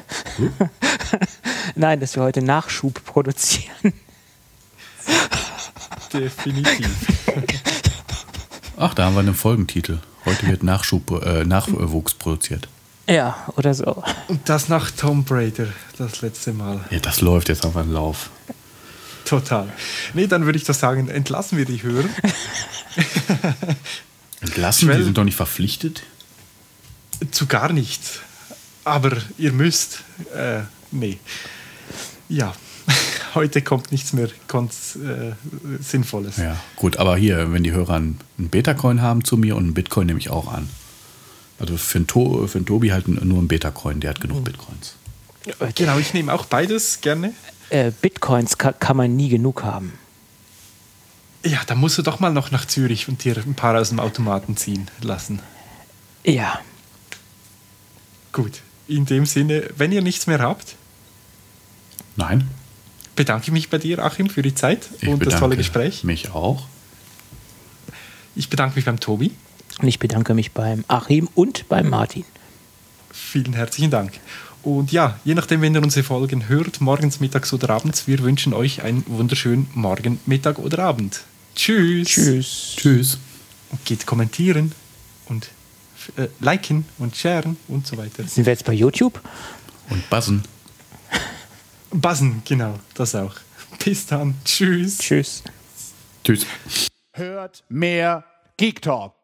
nein, dass wir heute Nachschub produzieren. Definitiv. Ach, da haben wir einen Folgentitel. Heute wird Nachwuchs produziert. Ja, oder so. Und das nach Tomb Raider, das letzte Mal. Ja, das läuft jetzt auf einen Lauf. Total. Nee, dann würde ich doch sagen, entlassen wir die Hörer. Entlassen? Die sind doch nicht verpflichtet? Zu gar nichts. Aber ihr müsst. Nee. Ja. Heute kommt nichts mehr Sinnvolles. Ja, gut, aber hier, wenn die Hörer einen Beta-Coin haben zu mir und einen Bitcoin nehme ich auch an. Also für den Tobi halt nur einen Beta-Coin, der hat genug Bitcoins. Genau, ich nehme auch beides gerne. Bitcoins kann man nie genug haben. Ja, da musst du doch mal noch nach Zürich und dir ein paar aus dem Automaten ziehen lassen. Ja. Gut, in dem Sinne, wenn ihr nichts mehr habt. Nein. Bedanke ich mich bei dir, Achim, für die Zeit und das tolle Gespräch. Mich auch. Ich bedanke mich beim Tobi. Und ich bedanke mich beim Achim und beim Martin. Vielen herzlichen Dank. Und ja, je nachdem, wenn ihr unsere Folgen hört, morgens, mittags oder abends, wir wünschen euch einen wunderschönen Morgen, Mittag oder Abend. Tschüss. Tschüss. Tschüss. Und geht kommentieren und liken und sharen und so weiter. Sind wir jetzt bei YouTube? Und buzzen. Buzzen, genau, das auch. Bis dann. Tschüss. Tschüss. Tschüss. Hört mehr Geek Talk.